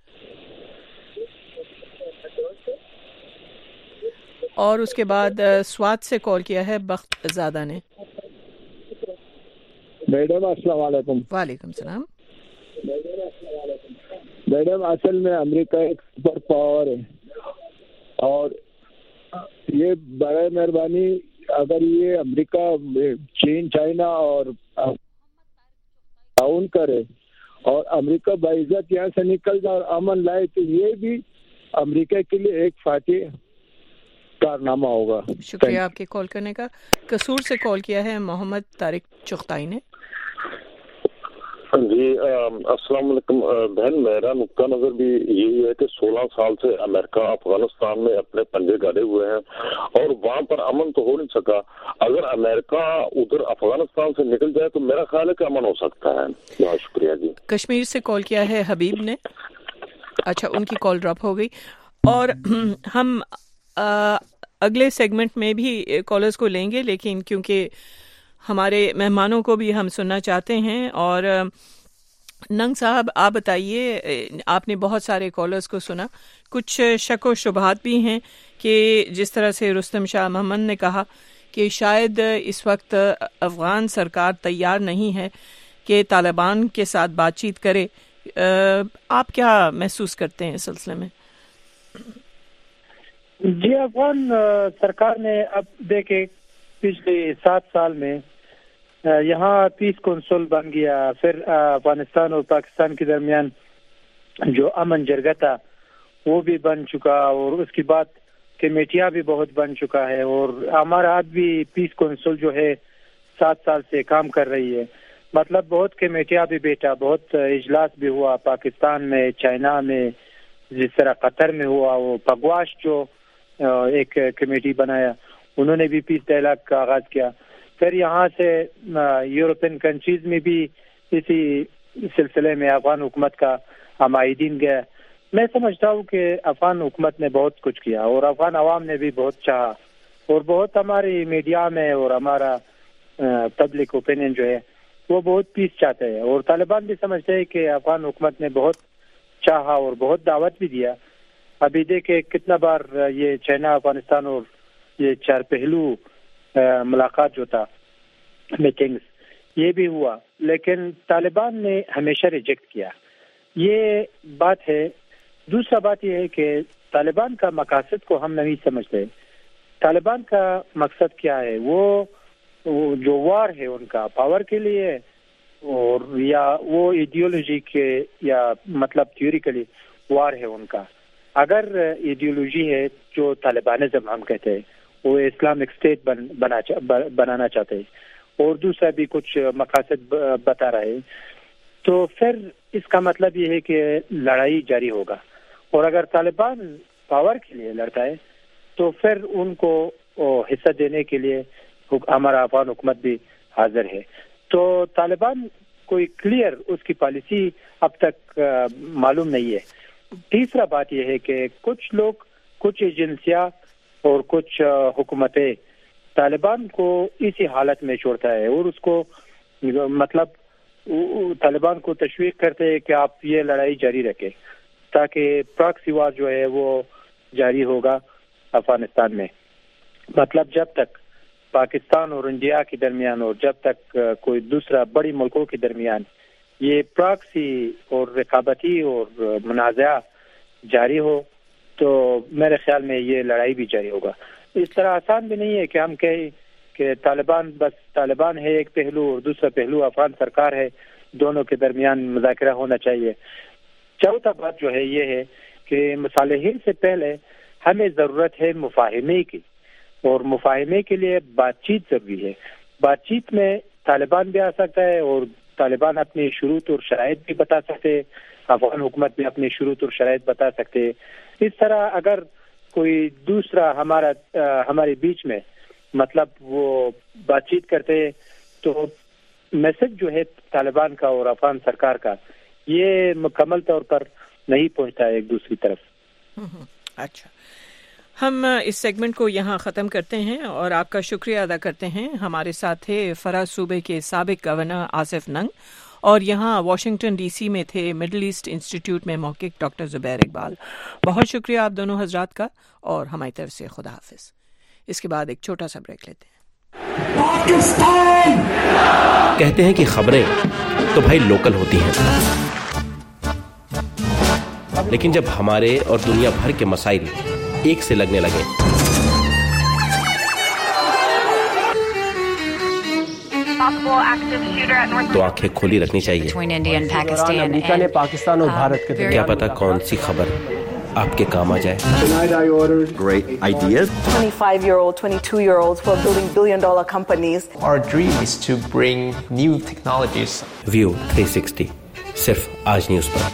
اور اس کے بعد سوات سے کال کیا ہے بخت زادہ نے. میڈم السلام علیکم. وعلیکم السلام. میڈم اصل میں امریکہ ایک سپر پاور ہے اور یہ برائے مہربانی اگر یہ امریکہ چین چائنا اور تعاون کرے اور امریکہ باعزت یہاں سے نکل جائے اور امن لائے تو یہ بھی امریکہ کے لیے ایک فاتح کارنامہ ہوگا. شکریہ آپ کے کال کرنے کا. قصور سے کال کیا ہے محمد طارق چغتائی نے. جی السلام علیکم. بہن میرا نقطہ نظر بھی یہی ہے کہ سولہ سال سے امریکہ افغانستان میں اپنے پنجے گاڑے ہوئے ہیں اور وہاں پر امن تو ہو نہیں سکا. اگر امریکہ ادھر افغانستان سے نکل جائے تو میرا خیال ہے کہ امن ہو سکتا ہے. بہت شکریہ جی. کشمیر سے کال کیا ہے حبیب نے. اچھا ان کی کال ڈراپ ہو گئی اور ہم اگلے سیگمنٹ میں بھی کالرز کو لیں گے لیکن کیونکہ ہمارے مہمانوں کو بھی ہم سننا چاہتے ہیں. اور ننگ صاحب آپ بتائیے, آپ نے بہت سارے کالرز کو سنا, کچھ شک و شبہات بھی ہیں کہ جس طرح سے رستم شاہ محمد نے کہا کہ شاید اس وقت افغان سرکار تیار نہیں ہے کہ طالبان کے ساتھ بات چیت کرے. آپ کیا محسوس کرتے ہیں اس سلسلے میں؟ جی افغان سرکار نے اب دیکھے پچھلے سات سال میں یہاں پیس کونسل بن گیا, پھر افغانستان اور پاکستان کے درمیان جو امن جرگہ تھا وہ بھی بن چکا اور اس کے بعد کمیٹیاں بھی بہت بن چکا ہے اور ہمارا آج بھی پیس کونسل جو ہے سات سال سے کام کر رہی ہے. مطلب بہت کمیٹیاں بھی بیٹھا, بہت اجلاس بھی ہوا پاکستان میں, چائنا میں, جس طرح قطر میں ہوا, وہ پگواش جو ایک کمیٹی بنایا, انہوں نے بھی پیس ڈائلاگ کا آغاز کیا. پھر یہاں سے یورپین کنٹریز میں بھی اسی سلسلے میں افغان حکومت کا عمائدین گیا. میں سمجھتا ہوں کہ افغان حکومت نے بہت کچھ کیا اور افغان عوام نے بھی بہت چاہا, اور بہت ہماری میڈیا میں اور ہمارا پبلک اوپینین جو ہے وہ بہت پیس چاہتے ہیں, اور طالبان بھی سمجھتے ہیں کہ افغان حکومت نے بہت چاہا اور بہت دعوت بھی دیا. ابھی دیکھیں کتنا بار یہ چائنا افغانستان اور یہ چار پہلو ملاقات جو تھا, میٹنگز, یہ بھی ہوا, لیکن طالبان نے ہمیشہ ریجیکٹ کیا. یہ بات ہے. دوسرا بات یہ ہے کہ طالبان کا مقاصد کو ہم نہیں سمجھتے. طالبان کا مقصد کیا ہے؟ وہ جو وار ہے ان کا پاور کے لیے, اور یا وہ ایڈیولوجی کے یا مطلب تھیوریکلی وار ہے ان کا. اگر ایڈیولوجی ہے جو طالبانزم ہم کہتے ہیں, وہ اسلامک اسٹیٹ بن, بنا بنانا چاہتے ہیں, اور دوسرا بھی کچھ مقاصد بتا رہے ہیں, تو پھر اس کا مطلب یہ ہے کہ لڑائی جاری ہوگا. اور اگر طالبان پاور کے لیے لڑتا ہے تو پھر ان کو حصہ دینے کے لیے ہمارا افغان حکومت بھی حاضر ہے. تو طالبان کوئی کلیئر اس کی پالیسی اب تک معلوم نہیں ہے. تیسرا بات یہ ہے کہ کچھ لوگ, کچھ ایجنسیاں اور کچھ حکومتیں طالبان کو اسی حالت میں چھوڑتا ہے, اور اس کو مطلب طالبان کو تشویق کرتے ہیں کہ آپ یہ لڑائی جاری رکھیں, تاکہ پراکسی وار جو ہے وہ جاری ہوگا افغانستان میں. مطلب جب تک پاکستان اور انڈیا کے درمیان, اور جب تک کوئی دوسرا بڑی ملکوں کے درمیان یہ پراکسی اور رقابتی اور منازعہ جاری ہو, تو میرے خیال میں یہ لڑائی بھی جاری ہوگا. اس طرح آسان بھی نہیں ہے کہ ہم کہیں کہ طالبان بس طالبان ہے ایک پہلو اور دوسرا پہلو افغان سرکار ہے, دونوں کے درمیان مذاکرہ ہونا چاہیے. چوتھا بات جو ہے یہ ہے کہ مصالحین سے پہلے ہمیں ضرورت ہے مفاہمے کی, اور مفاہمے کے لیے بات چیت ضروری ہے. بات چیت میں طالبان بھی آ سکتا ہے, اور طالبان اپنی شروط اور شرائط بھی بتا سکتے, افغان حکومت بھی اپنی شروط اور شرائط بتا سکتے. اس طرح اگر کوئی دوسرا ہمارا ہمارے بیچ میں مطلب وہ بات چیت کرتے تو میسج جو ہے طالبان کا اور افغان سرکار کا یہ مکمل طور پر نہیں پہنچتا ہے ایک دوسری طرف. اچھا, ہم اس سیگمنٹ کو یہاں ختم کرتے ہیں اور آپ کا شکریہ ادا کرتے ہیں. ہمارے ساتھ تھے فرا صوبے کے سابق گورنر آصف ننگ, اور یہاں واشنگٹن ڈی سی میں تھے مڈل ایسٹ انسٹیٹیوٹ میں محقق ڈاکٹر زبیر اقبال. بہت شکریہ آپ دونوں حضرات کا, اور ہماری طرف سے خدا حافظ. اس کے بعد ایک چھوٹا سا بریک لیتے ہیں. پاکستان کہتے ہیں کہ خبریں تو بھائی لوکل ہوتی ہیں, لیکن جب ہمارے اور دنیا بھر کے مسائل ایک سے لگنے لگے تو آنکھیں کھلی رکھنی چاہیے. امریکہ نے پاکستان اور بھارت کے کیا پتا کون سی خبر آپ کے کام آ جائے. Great ideas. twenty-five-year-old, twenty-two-year-olds who are building billion-dollar companies. Our dream is to bring new technologies. View three sixty صرف آج نیوز پر.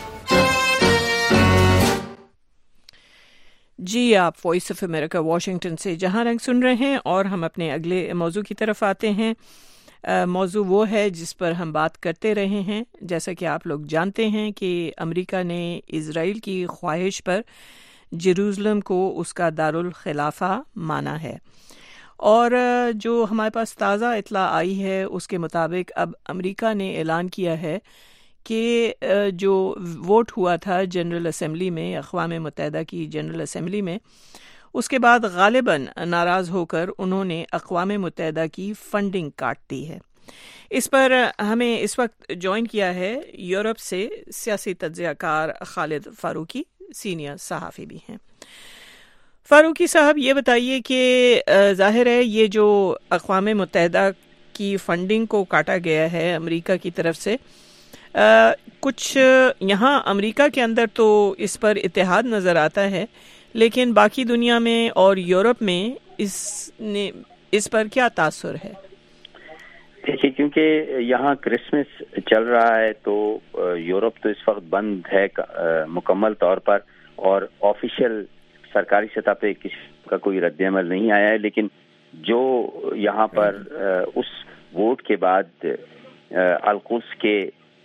جی, آپ وائس آف امریکہ واشنگٹن سے جہاں رنگ سن رہے ہیں, اور ہم اپنے اگلے موضوع کی طرف آتے ہیں. موضوع وہ ہے جس پر ہم بات کرتے رہے ہیں. جیسا کہ آپ لوگ جانتے ہیں کہ امریکہ نے اسرائیل کی خواہش پر جیروزلم کو اس کا دارالخلافہ مانا ہے, اور جو ہمارے پاس تازہ اطلاع آئی ہے اس کے مطابق اب امریکہ نے اعلان کیا ہے کہ جو ووٹ ہوا تھا جنرل اسمبلی میں, اقوام متحدہ کی جنرل اسمبلی میں, اس کے بعد غالباً ناراض ہو کر انہوں نے اقوام متحدہ کی فنڈنگ کاٹ دی ہے. اس پر ہمیں اس وقت جوائن کیا ہے یورپ سے سیاسی تجزیہ کار خالد فاروقی, سینئر صحافی بھی ہیں. فاروقی صاحب, یہ بتائیے کہ ظاہر ہے یہ جو اقوام متحدہ کی فنڈنگ کو کاٹا گیا ہے امریکہ کی طرف سے, کچھ یہاں امریکہ کے اندر تو اس پر اتحاد نظر آتا ہے, لیکن باقی دنیا میں اور یورپ میں اس نے اس پر کیا تاثر ہے؟ دیکھیے, کیونکہ یہاں کرسمس چل رہا ہے تو یورپ تو اس وقت بند ہے مکمل طور پر, اور آفیشیل सरकारी सतह पे किसी का कोई रद्द अमल नहीं आया है, लेकिन जो यहाँ पर उस वोट के बाद अल-कुद्स के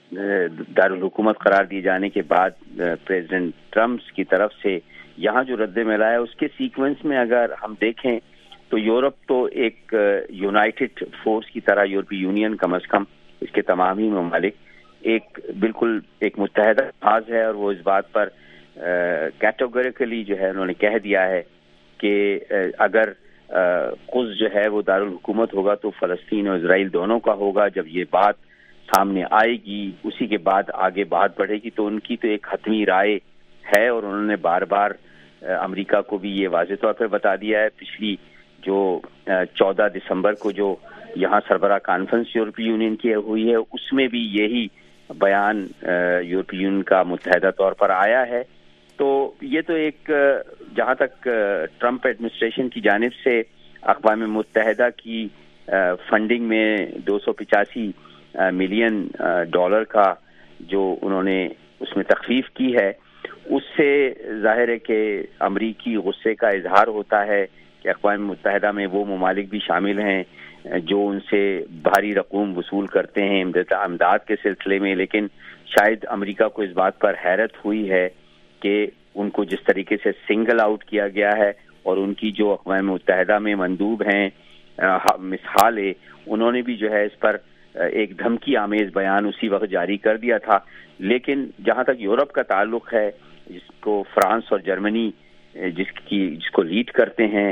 दारुल हुकूमत करार दिए जाने के बाद प्रेसिडेंट ट्रम्प की तरफ से यहाँ जो रद्द अमल आया, उसके सीक्वेंस में अगर हम देखें तो यूरोप तो एक यूनाइटेड फोर्स की तरह, यूरोपीय यूनियन कम अज कम इसके तमाम ही ममालिक एक बिल्कुल एक मुत्तहदा जहाज है, और वो इस बात पर कैटेगोरिकली जो है उन्होंने कह दिया है कि अगर कुद्स जो है वो दारुल हुकूमत होगा तो फ़लस्तीन और इजराइल दोनों का होगा। जब ये बात सामने आएगी उसी के बाद आगे बात बढ़ेगी। तो उनकी तो एक हतमी राय है, और उन्होंने बार बार अमेरिका को भी ये वाज़ेह तौर पर बता दिया है। पिछली जो चौदह दिसंबर को जो यहाँ सरबराह कॉन्फ्रेंस यूरोपीय यूनियन की हुई है, उसमें भी यही बयान यूरोपीय यूनियन का मुत्तहदा तौर पर आया है। तो ये तो एक जहाँ तक ट्रम्प एडमिनिस्ट्रेशन की जानिब से अक़वाम मुत्तहदा की फंडिंग में दो सौ पचासी मिलियन डॉलर का जो उन्होंने उसमें तखफीफ की है, उससे जाहिर है कि अमरीकी गुस्से का इजहार होता है कि अक़वाम मुत्तहदा में वो ममालिक भी शामिल हैं जो उनसे भारी रकूम वसूल करते हैं इमदाद के सिलसिले में। लेकिन शायद अमेरिका को इस बात पर हैरत हुई है कि उनको जिस तरीके से सिंगल आउट किया गया है, और उनकी जो अक़वाम मुत्तहदा में मंदूब हैं मिसाल, उन्होंने भी जो है इस पर एक धमकी आमेज बयान उसी वक्त जारी कर दिया था। लेकिन जहाँ तक यूरोप का ताल्लुक है, जिसको फ्रांस और जर्मनी जिसकी जिसको लीड करते हैं,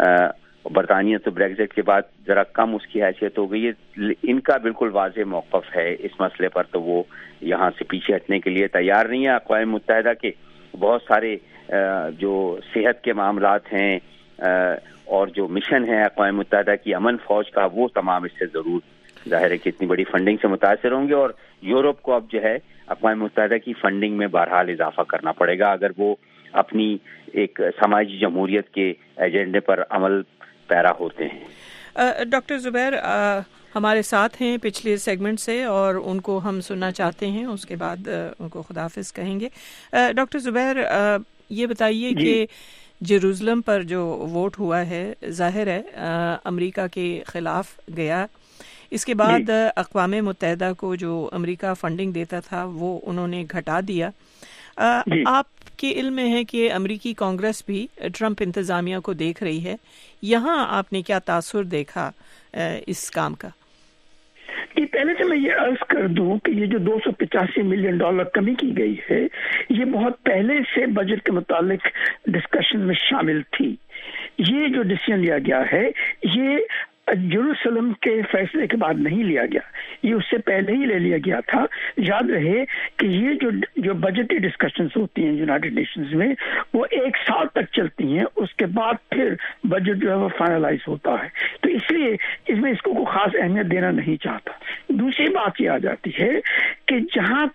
बरतानिया तो ब्रेग्जिट के बाद ज़रा कम उसकी हैसियत हो गई है, इनका बिल्कुल वाज़ेह मौक़िफ़ है इस मसले पर। तो वो यहाँ से पीछे हटने के लिए तैयार नहीं है। अक़वाम मुत्तहदा के बहुत सारे जो सेहत के मामलात हैं और जो मिशन है अक़वाम मुत्तहदा की अमन फ़ौज का, वो तमाम इससे ज़रूर ज़ाहिर है कि इतनी बड़ी फंडिंग से मुतासिर होंगे। और यूरोप को अब जो है अक़वाम मुत्तहदा की फंडिंग में बहरहाल इजाफा करना पड़ेगा अगर वो अपनी एक समाजी जमहूरियत के एजेंडे पर अमल पैरा होते हैं। डॉक्टर ज़ुबैर हमारे साथ हैं पिछले सेगमेंट से, और उनको हम सुनना चाहते हैं, उसके बाद उनको खुदाफिज कहेंगे। डॉक्टर ज़ुबैर, ये बताइए कि जेरूसलम पर जो वोट हुआ है, जाहिर है अमेरिका के ख़िलाफ़ गया। इसके बाद अक़वाम मुत्तहदा को जो अमेरिका फंडिंग देता था वो उन्होंने घटा दिया। आपके इल्म में है कि अमेरिकी कांग्रेस भी ट्रंप इंतज़ामिया को देख रही है, यहाँ आपने क्या तासुर देखा इस काम का? कि पहले से मैं ये अर्ज कर दूं कि ये जो दो सौ पचासी मिलियन डॉलर कमी की गई है, ये बहुत पहले से बजट के मुतालिक डिस्कशन में शामिल थी। ये जो डिसीजन लिया गया है ये जेरूसलम के फैसले के बाद नहीं लिया गया, ये उससे पहले ही ले लिया गया था। याद रहे कि ये जो जो बजटी डिस्कशंस होती हैं यूनाइटेड नेशंस में, वो एक साल तक चलती हैं, उसके बाद फिर बजट जो है वो फाइनलाइज होता है। तो इसलिए इसमें इसको कोई खास अहमियत देना नहीं चाहता। दूसरी बात ये आ जाती है कि जहाँ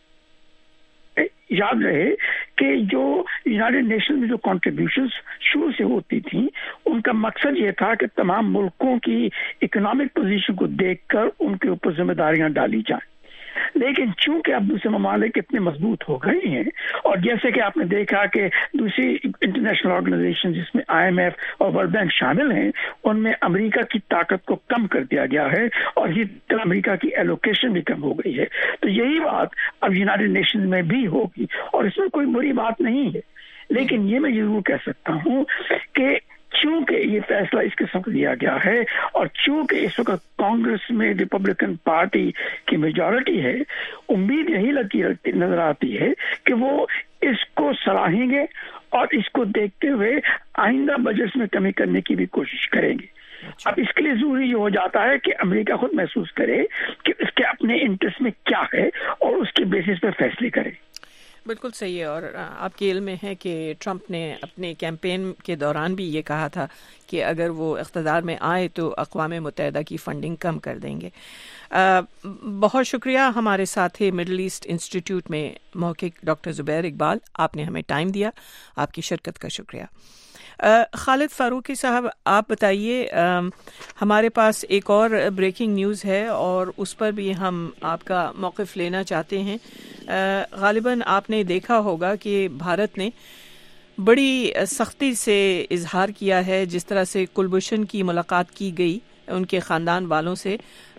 याद रहे कि जो यूनाइटेड नेशन में जो कॉन्ट्रीब्यूशंस शुरू से होती थी, उनका मकसद ये था कि तमाम मुल्कों की इकोनॉमिक पोजीशन को देखकर उनके ऊपर जिम्मेदारियां डाली जाएं। लेकिन चूंकि अब दूसरे ममालिक इतने मजबूत हो गए हैं, और जैसे कि आपने देखा कि दूसरी इंटरनेशनल ऑर्गेनाइजेशन जिसमें आई एम एफ और वर्ल्ड बैंक शामिल हैं, उनमें अमेरिका की ताकत को कम कर दिया गया है, और इसी तरह अमेरिका की एलोकेशन भी कम हो गई है। तो यही बात अब यूनाइटेड नेशन में भी होगी, और इसमें कोई बुरी बात नहीं है। लेकिन ये मैं जरूर कह सकता हूँ कि चूंकि ये फैसला इस किस्म का लिया गया है, और चूंकि इस वक्त कांग्रेस में रिपब्लिकन पार्टी की मेजॉरिटी है, उम्मीद यही लगती नजर आती है कि वो इसको सराहेंगे और इसको देखते हुए आइंदा बजट में कमी करने की भी कोशिश करेंगे। अब इसके लिए जरूरी हो जाता है कि अमेरिका खुद महसूस करे कि इसके अपने इंटरेस्ट में क्या है और उसके बेसिस पर फैसले करे। बिल्कुल सही है। और आपके इल्म में है कि ट्रंप ने अपने कैंपेन के दौरान भी ये कहा था कि अगर वो इक़्तिदार में आए तो अक़वाम मुत्तहदा की फंडिंग कम कर देंगे। आ, बहुत शुक्रिया हमारे साथी मिडल ईस्ट इंस्टीट्यूट में मौखिक डॉक्टर ज़ुबैर इकबाल, आपने हमें टाइम दिया, आपकी शिरकत का शुक्रिया। खालिद फारूकी साहब, आप बताइए, हमारे पास एक और ब्रेकिंग न्यूज़ है और उस पर भी हम आपका मौक़िफ़ लेना चाहते हैं। गालिबन आपने देखा होगा कि भारत ने بڑی سختی سے اظہار کیا ہے جس طرح سے کلبھوشن کی ملاقات کی گئی ان کے خاندان والوں سے.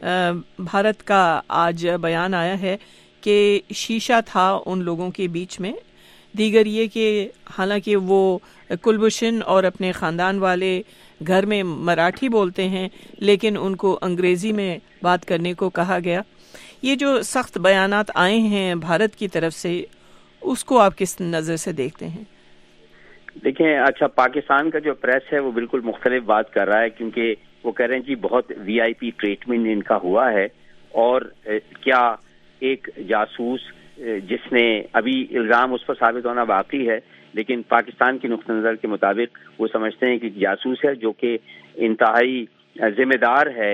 بھارت کا آج بیان آیا ہے کہ شیشہ تھا ان لوگوں کے بیچ میں. دیگر یہ کہ حالانکہ وہ کلبھوشن اور اپنے خاندان والے گھر میں مراٹھی بولتے ہیں لیکن ان کو انگریزی میں بات کرنے کو کہا گیا. یہ جو سخت بیانات آئے ہیں بھارت کی طرف سے اس کو آپ کس نظر سے دیکھتے ہیں؟ دیکھیں, اچھا پاکستان کا جو پریس ہے وہ بالکل مختلف بات کر رہا ہے, کیونکہ وہ کہہ رہے ہیں جی بہت وی آئی پی ٹریٹمنٹ ان کا ہوا ہے, اور کیا ایک جاسوس جس نے ابھی الزام اس پر ثابت ہونا باقی ہے لیکن پاکستان کے نقطہ نظر کے مطابق وہ سمجھتے ہیں کہ جاسوس ہے جو کہ انتہائی ذمہ دار ہے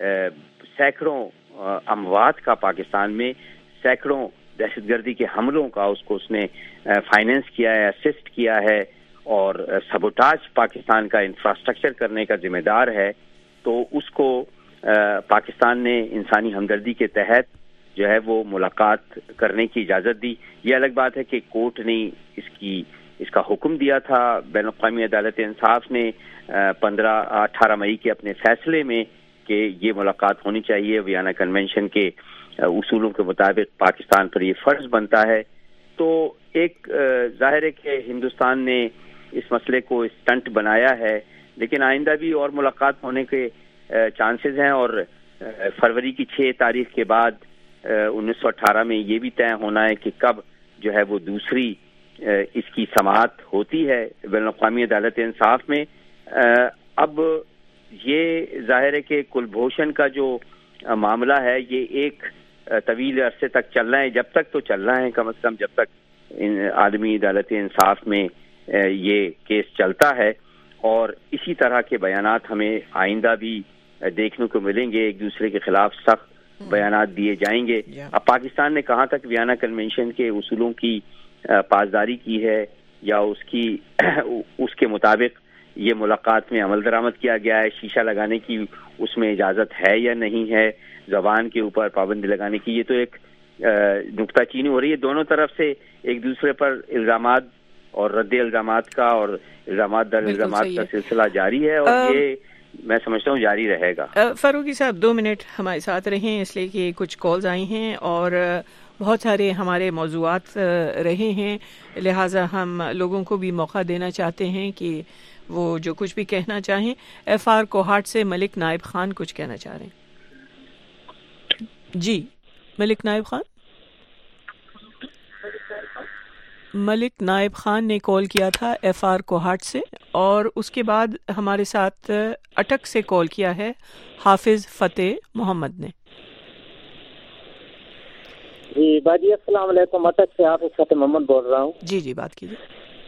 سینکڑوں اموات کا, پاکستان میں سینکڑوں دہشت گردی کے حملوں کا اس کو اس نے فائنینس کیا ہے, اسسٹ کیا ہے, اور سبوٹاج پاکستان کا انفراسٹرکچر کرنے کا ذمہ دار ہے. تو اس کو پاکستان نے انسانی ہمدردی کے تحت جو ہے وہ ملاقات کرنے کی اجازت دی. یہ الگ بات ہے کہ کورٹ نے اس کی اس کا حکم دیا تھا. بین الاقوامی عدالت انصاف نے پندرہ اٹھارہ مئی کے اپنے فیصلے میں کہ یہ ملاقات ہونی چاہیے, ویانا کنونشن کے اصولوں کے مطابق پاکستان پر یہ فرض بنتا ہے. تو ایک ظاہر ہے کہ ہندوستان نے اس مسئلے کو اسٹنٹ بنایا ہے, لیکن آئندہ بھی اور ملاقات ہونے کے چانسز ہیں, اور فروری کی چھ تاریخ کے بعد انیس سو اٹھارہ میں یہ بھی طے ہونا ہے کہ کب جو ہے وہ دوسری اس کی سماعت ہوتی ہے بین الاقوامی عدالت انصاف میں. اب یہ ظاہر ہے کہ کلبھوشن کا جو معاملہ ہے یہ ایک طویل عرصے تک چل رہا ہے, جب تک تو چل رہا ہے کم از کم جب تک عالمی عدالت انصاف میں یہ کیس چلتا ہے, اور اسی طرح کے بیانات ہمیں آئندہ بھی دیکھنے کو ملیں گے. ایک دوسرے کے خلاف سخت بیانات دیے جائیں گے. اب پاکستان نے کہاں تک ویانا کنونشن کے اصولوں کی پاسداری کی ہے یا اس کی اس کے مطابق یہ ملاقات میں عمل درآمد کیا گیا ہے, شیشہ لگانے کی اس میں اجازت ہے یا نہیں ہے, زبان کے اوپر پابندی لگانے کی, یہ تو ایک نکتہ چینی ہو رہی ہے. دونوں طرف سے ایک دوسرے پر الزامات اور رد الزامات کا اور الزامات در الزامات کا سلسلہ جاری ہے, اور یہ میں سمجھتا ہوں جاری رہے گا. فاروقی صاحب دو منٹ ہمارے ساتھ رہیں, اس لیے کہ کچھ کالز آئی ہیں اور بہت سارے ہمارے موضوعات رہے ہیں, لہٰذا ہم لوگوں کو بھی موقع دینا چاہتے ہیں کہ وہ جو کچھ بھی کہنا چاہیں. ایف آر کوہاٹ سے ملک نائب خان کچھ کہنا چاہ رہے ہیں. جی ملک نائب خان. ملک نائب خان نے کال کیا تھا ایف آر کوہاٹ سے, اور اس کے بعد ہمارے ساتھ اٹک سے کال کیا ہے حافظ فتح محمد نے. جی باجی السلام علیکم, اٹک سے حافظ فتح محمد بول رہا ہوں. جی جی بات کیجیے.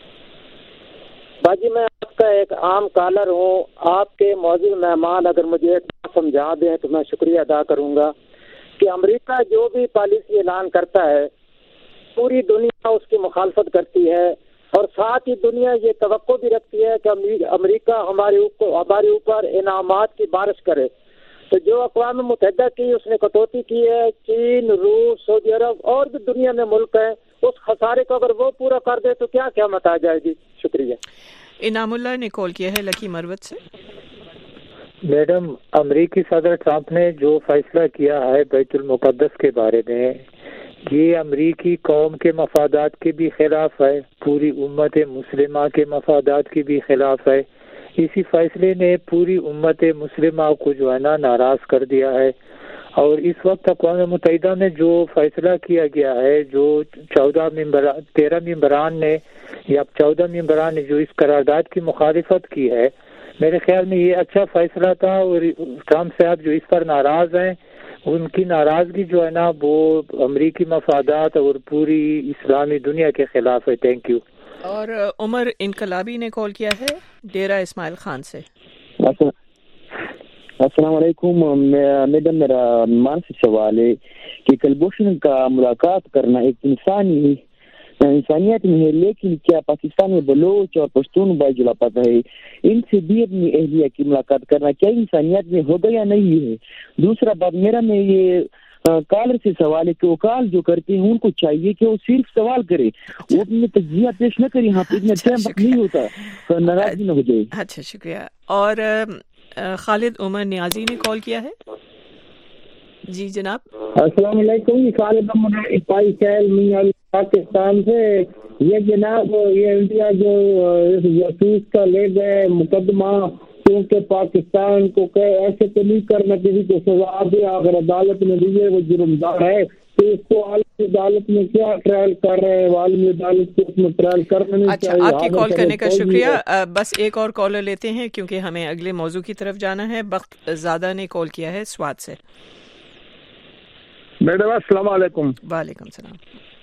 باجی میں آپ کا ایک عام کالر ہوں, آپ کے معزز مہمان اگر مجھے سمجھا دیں تو میں شکریہ ادا کروں گا کہ امریکہ جو بھی پالیسی اعلان کرتا ہے پوری دنیا اس کی مخالفت کرتی ہے, اور ساتھ ہی دنیا یہ توقع بھی رکھتی ہے کہ امریکہ ہمارے ہمارے اوپر انعامات کی بارش کرے. تو جو اقوام متحدہ کی اس نے کٹوتی کی ہے, چین, روس, سعودی عرب اور بھی دنیا میں ملک ہیں, اس خسارے کو اگر وہ پورا کر دے تو کیا قیامت آ جائے گی. شکریہ. انعام اللہ نے کال کیا ہے لکی مروت سے. میڈم امریکی صدر ٹرمپ نے جو فیصلہ کیا ہے بیت المقدس کے بارے میں, یہ امریکی قوم کے مفادات کے بھی خلاف ہے, پوری امت مسلمہ کے مفادات کے بھی خلاف ہے. اسی فیصلے نے پوری امت مسلمہ کو جو ہے نا ناراض کر دیا ہے, اور اس وقت اقوام متحدہ میں جو فیصلہ کیا گیا ہے, جو چودہ ممبران تیرہ ممبران نے یا چودہ ممبران نے جو اس قرارداد کی مخالفت کی ہے, میرے خیال میں یہ اچھا فیصلہ تھا. اور ٹرمپ صاحب جو اس پر ناراض ہیں, ان کی ناراضگی جو ہے نا وہ امریکی مفادات اور پوری اسلامی دنیا کے خلاف ہے. Thank you. اور عمر انقلابی نے کال کیا ہے ڈیرہ اسماعیل خان سے. السلام علیکم میڈم, میرا مانسی سوال ہے کہ کلبھوشن کا ملاقات کرنا ایک انسانی انسانیت میں ہے, لیکن کیا پاکستان میں بلوچ اور پشتون بھائی جو لاپتہ ہے ان سے بھی اپنی اہلیہ کی ملاقات کرنا کیا انسانیت میں ہوگا یا نہیں ہے؟ دوسرا بات میرا میں یہ کالر سے سوال ہے کہ وہ کال جو کرتے ہیں ان کو چاہیے کہ وہ صرف سوال کرے, وہ اپنے تجزیہ پیش نہ کرے. یہاں پہ اتنا ٹائم نہیں ہوتا تو ناراضگی نہ ہو جائے. اچھا شکریہ. اور خالد عمر نیازی نے کال کیا ہے. جی جناب. السلام علیکم. خالد عمر پاکستان سے. یہ جناب یہ انڈیا جو جاسوس کا لے گئے مقدمہ, کیونکہ پاکستان کو کہ ایسے تو نہیں کرنا, کسی کو سزا دے, اگر عدالت نے دی ہے وہ جرمدار ہے, تو اس کو عالمی عدالت میں کیا ٹرائل کر رہے ہیں, عالمی عدالت کو اس میں ٹرائل کرنا نہیں اچھا, چاہیے. آپ کی کال کرنے کا شکریہ. بس ایک اور کالر لیتے ہیں کیونکہ ہمیں اگلے موضوع کی طرف جانا ہے. وقت زیادہ نے کال کیا ہے سوات سے. میڈم السلام علیکم. وعلیکم السلام.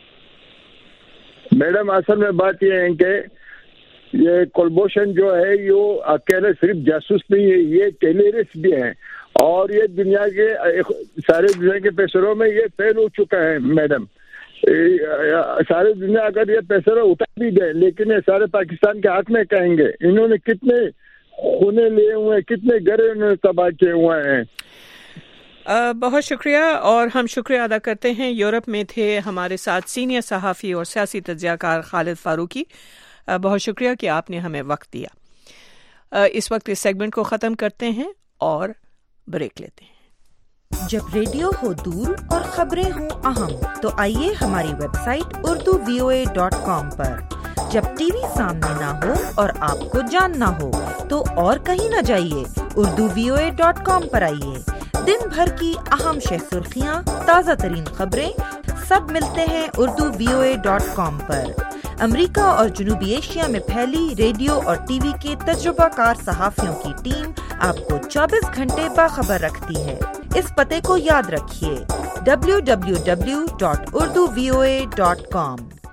میڈم اصل میں بات یہ ہے کہ یہ کلبھوشن جو ہے یہ اکیلے صرف جاسوس نہیں ہے, یہ ٹیررسٹ بھی ہیں, اور یہ دنیا کے سارے دنیا کے پیسروں میں یہ فیل ہو چکا ہے. میڈم سارے دنیا اگر یہ پیسروں اٹھا بھی دیں لیکن یہ سارے پاکستان کے حق میں کہیں گے. انہوں نے کتنے خونے لیے ہوئے ہیں, کتنے گھر انہوں نے تباہ کیے ہوئے ہیں. بہت شکریہ. اور ہم شکریہ ادا کرتے ہیں. یورپ میں تھے ہمارے ساتھ سینئر صحافی اور سیاسی تجزیہ کار خالد فاروقی. بہت شکریہ کہ آپ نے ہمیں وقت دیا. اس وقت اس سیگمنٹ کو ختم کرتے ہیں اور بریک لیتے ہیں. جب ریڈیو ہو دور اور خبریں ہوں اہم تو آئیے ہماری website Urdu V O A dot com پر. جب ٹی وی سامنے نہ ہو اور آپ کو جاننا ہو تو اور کہیں نہ جائیے, Urdu V O A dot com پر آئیے. دن بھر کی اہم شہ سرخیاں, تازہ ترین خبریں سب ملتے ہیں Urdu V O A dot com پر. امریکہ اور جنوبی ایشیا میں پھیلی ریڈیو اور ٹی وی کے تجربہ کار صحافیوں کی ٹیم آپ کو چوبیس گھنٹے باخبر رکھتی ہے. اس پتے کو یاد رکھیے, W W W dot Urdu V O A dot com.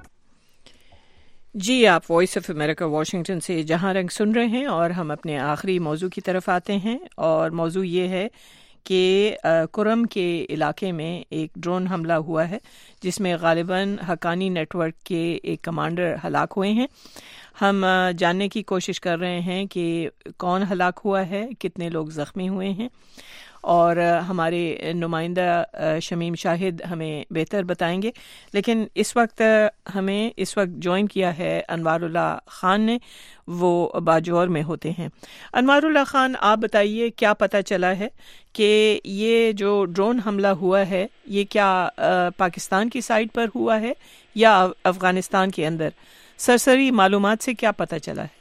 جی, آپ وائس آف امریکہ واشنگٹن سے جہاں رنگ سن رہے ہیں اور ہم اپنے آخری موضوع کی طرف آتے ہیں. اور موضوع یہ ہے کہ کرم کے علاقے میں ایک ڈرون حملہ ہوا ہے جس میں غالباً حقانی نیٹ ورک کے ایک کمانڈر ہلاک ہوئے ہیں. ہم جاننے کی کوشش کر رہے ہیں کہ کون ہلاک ہوا ہے, کتنے لوگ زخمی ہوئے ہیں, اور ہمارے نمائندہ شمیم شاہد ہمیں بہتر بتائیں گے. لیکن اس وقت ہمیں اس وقت جوائن کیا ہے انوار اللہ خان نے, وہ باجوڑ میں ہوتے ہیں. انوار اللہ خان, آپ بتائیے کیا پتہ چلا ہے کہ یہ جو ڈرون حملہ ہوا ہے یہ کیا پاکستان کی سائٹ پر ہوا ہے یا افغانستان کے اندر؟ سرسری معلومات سے کیا پتہ چلا ہے؟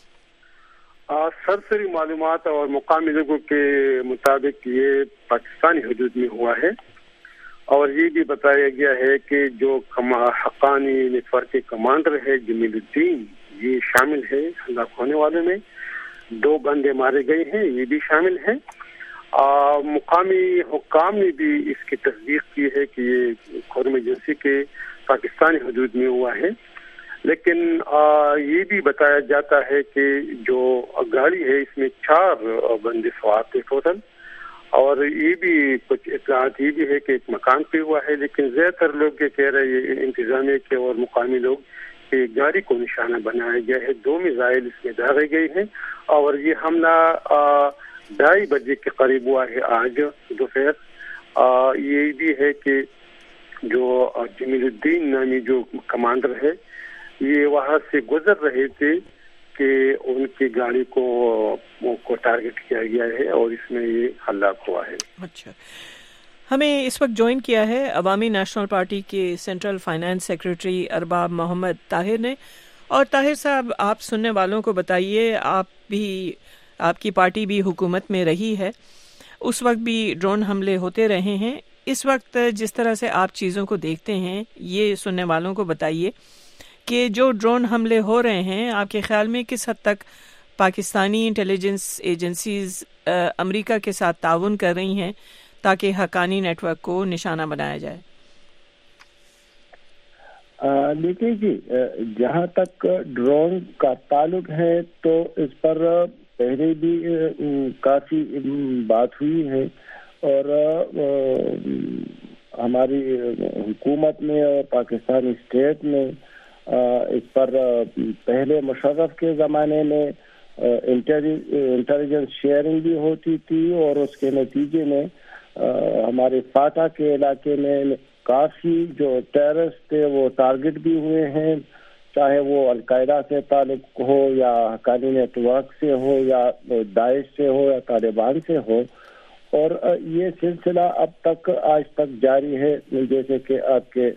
سرسری معلومات اور مقامی لوگوں کے مطابق یہ پاکستانی حدود میں ہوا ہے, اور یہ بھی بتایا گیا ہے کہ جو حقانی نیٹ ورک کے کمانڈر ہے جمیل الدین, یہ شامل ہے ہلاک ہونے والوں میں. دو بندے مارے گئے ہیں, یہ بھی شامل ہیں. مقامی حکام نے بھی اس کی تصدیق کی ہے کہ یہ قوم ایجنسی کے پاکستانی حدود میں ہوا ہے. لیکن آ, یہ بھی بتایا جاتا ہے کہ جو گاڑی ہے اس میں چار بندے سوار تھے ٹوٹل, اور یہ بھی کچھ اطلاعات یہ بھی ہے کہ ایک مکان پہ ہوا ہے. لیکن زیادہ تر لوگ یہ کہہ رہے ہیں انتظامیہ کے اور مقامی لوگ کہ گاڑی کو نشانہ بنایا گیا ہے. دو میزائل اس میں داغے گئے ہیں, اور یہ حملہ ڈھائی بجے کے قریب ہوا ہے آج دوپہر. یہ بھی ہے کہ جو جمیل الدین نامی جو کمانڈر ہے یہ وہاں سے گزر رہے تھے کہ ان کی گاڑی کو کو ٹارگٹ کیا گیا ہے اور اس میں یہ ہلاک ہوا ہے. اچھا, ہمیں اس وقت جوائن کیا ہے عوامی نیشنل پارٹی کے central finance secretary Arbab Muhammad Tahir نے. اور طاہر صاحب, آپ سننے والوں کو بتائیے, آپ بھی آپ کی پارٹی بھی حکومت میں رہی ہے, اس وقت بھی ڈرون حملے ہوتے رہے ہیں. اس وقت جس طرح سے آپ چیزوں کو دیکھتے ہیں, یہ سننے والوں کو بتائیے کہ جو ڈرون حملے ہو رہے ہیں آپ کے خیال میں کس حد تک پاکستانی انٹیلیجنس ایجنسیز امریکہ کے ساتھ تعاون کر رہی ہیں تاکہ حقانی نیٹ ورک کو نشانہ بنایا جائے؟ دیکھیے جی, جہاں تک ڈرون کا تعلق ہے تو اس پر پہلے بھی کافی بات ہوئی ہے, اور ہماری حکومت میں اور پاکستانی اسٹیٹ میں اس پر پہلے مشرف کے زمانے میں انٹیلیجنس شیئرنگ بھی ہوتی تھی, اور اس کے نتیجے میں ہمارے فاٹا کے علاقے میں کافی جو ٹیررسٹ تھے وہ ٹارگٹ بھی ہوئے ہیں، چاہے وہ القاعدہ سے تعلق ہو یا حقانی نیٹ ورک سے ہو یا داعش سے ہو یا طالبان سے ہو، اور یہ سلسلہ اب تک آج تک جاری ہے. جیسے کہ آپ کے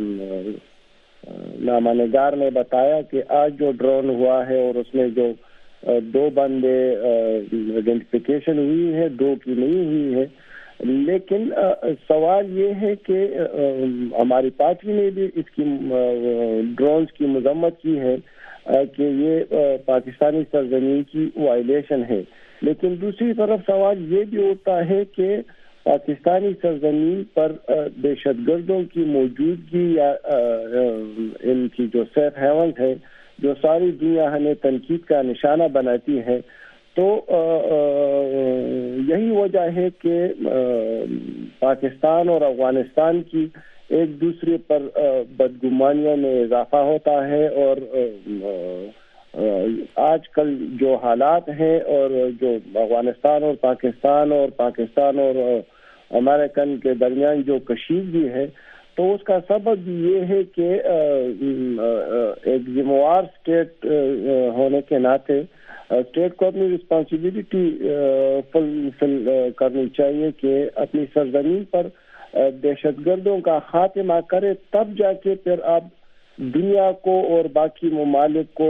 نامہ نگار نے بتایا کہ آج جو ڈرون ہوا ہے اور اس میں جو دو بندے آئیڈینٹیفیکیشن ہوئی ہے، دو کی نہیں ہوئی ہے. لیکن سوال یہ ہے کہ ہماری پارٹی نے بھی اس کی ڈرونز کی مذمت کی ہے کہ یہ پاکستانی سرزمین کی وائلیشن ہے، لیکن دوسری طرف سوال یہ بھی ہوتا ہے کہ پاکستانی سرزمین پر دہشت گردوں کی موجودگی یا ان کی جو سیف ہیون ہے جو ساری دنیا ہمیں تنقید کا نشانہ بناتی ہے، تو یہی وجہ ہے کہ پاکستان اور افغانستان کی ایک دوسرے پر بدگمانیوں میں اضافہ ہوتا ہے. اور آج کل جو حالات ہیں اور جو افغانستان اور پاکستان اور پاکستان اور امریکن کے درمیان جو کشیدگی ہے، تو اس کا سبب یہ ہے کہ ایک ذمہ دار اسٹیٹ ہونے کے ناطے اسٹیٹ کو اپنی رسپانسبلٹی فل کرنی چاہیے کہ اپنی سرزمین پر دہشت گردوں کا خاتمہ کرے، تب جا کے پھر آپ دنیا کو اور باقی ممالک کو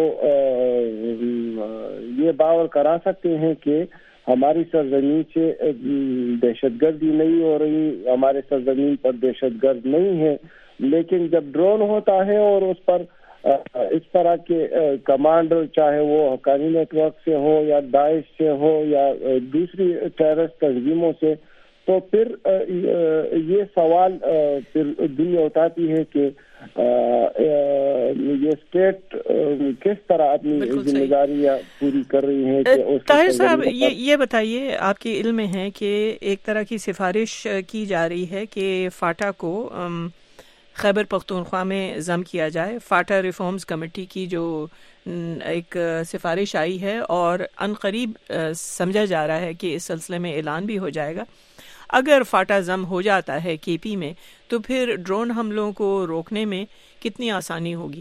یہ باور کرا سکتے ہیں کہ ہماری سرزمین سے دہشت گردی نہیں ہو رہی، ہمارے سرزمین پر دہشت گرد نہیں ہے. لیکن جب ڈرون ہوتا ہے اور اس پر اس طرح کے کمانڈر، چاہے وہ حقانی نیٹ ورک سے ہو یا داعش سے ہو یا دوسری ٹیررسٹ تنظیموں سے، تو پھر یہ سوال پھر دنیا اٹھاتی ہے کہ یہ اسٹیٹ کس طرح اپنی ذمہ داریاں پوری کر رہی ہے. طاہر صاحب یہ یہ بتائیے، آپ کے علم میں ہے کہ ایک طرح کی سفارش کی جا رہی ہے کہ فاٹا کو خیبر پختونخوا میں ضم کیا جائے. فاٹا ریفارمز کمیٹی کی جو ایک سفارش آئی ہے اور عنقریب سمجھا جا رہا ہے کہ اس سلسلے میں اعلان بھی ہو جائے گا. اگر فاٹا ضم ہو جاتا ہے کے پی میں تو پھر ڈرون حملوں کو روکنے میں کتنی آسانی ہوگی؟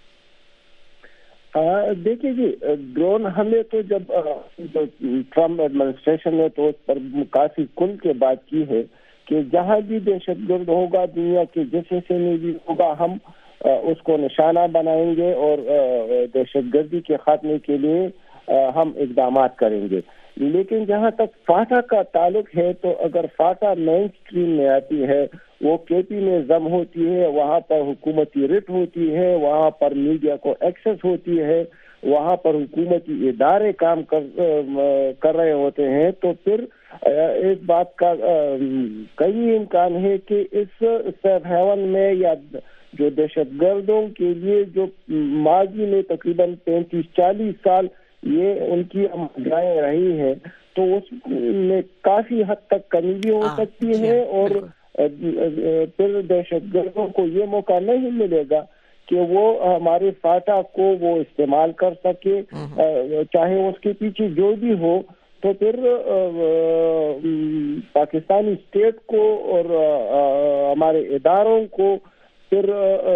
دیکھیے جی، ڈرون حملے تو جب ٹرمپ ایڈمنسٹریشن نے تو اس پر کافی کل کے بات کی ہے کہ جہاں بھی دہشت گرد ہوگا دنیا کے جس حصے میں بھی ہوگا، ہم اس کو نشانہ بنائیں گے اور دہشت گردی کے خاتمے کے لیے ہم اقدامات کریں گے. لیکن جہاں تک فاٹا کا تعلق ہے، تو اگر فاٹا مین اسٹریم میں آتی ہے، وہ کے پی میں ضم ہوتی ہے، وہاں پر حکومتی رٹ ہوتی ہے، وہاں پر میڈیا کو ایکسس ہوتی ہے، وہاں پر حکومتی ادارے کام کر کر رہے ہوتے ہیں، تو پھر اس بات کا کئی امکان ہے کہ اس سیف ہیون میں یا جو دہشت گردوں کے لیے جو ماضی میں تقریباً پینتیس چالیس سال یہ ان کی جائیں رہی ہیں، تو اس میں کافی حد تک کمی بھی ہو سکتی ہے. اور پھر دہشت گردوں کو یہ موقع نہیں ملے گا کہ وہ ہمارے فاٹا کو وہ استعمال کر سکے، چاہے اس کے پیچھے جو بھی ہو. تو پھر پاکستانی اسٹیٹ کو اور ہمارے اداروں کو پھر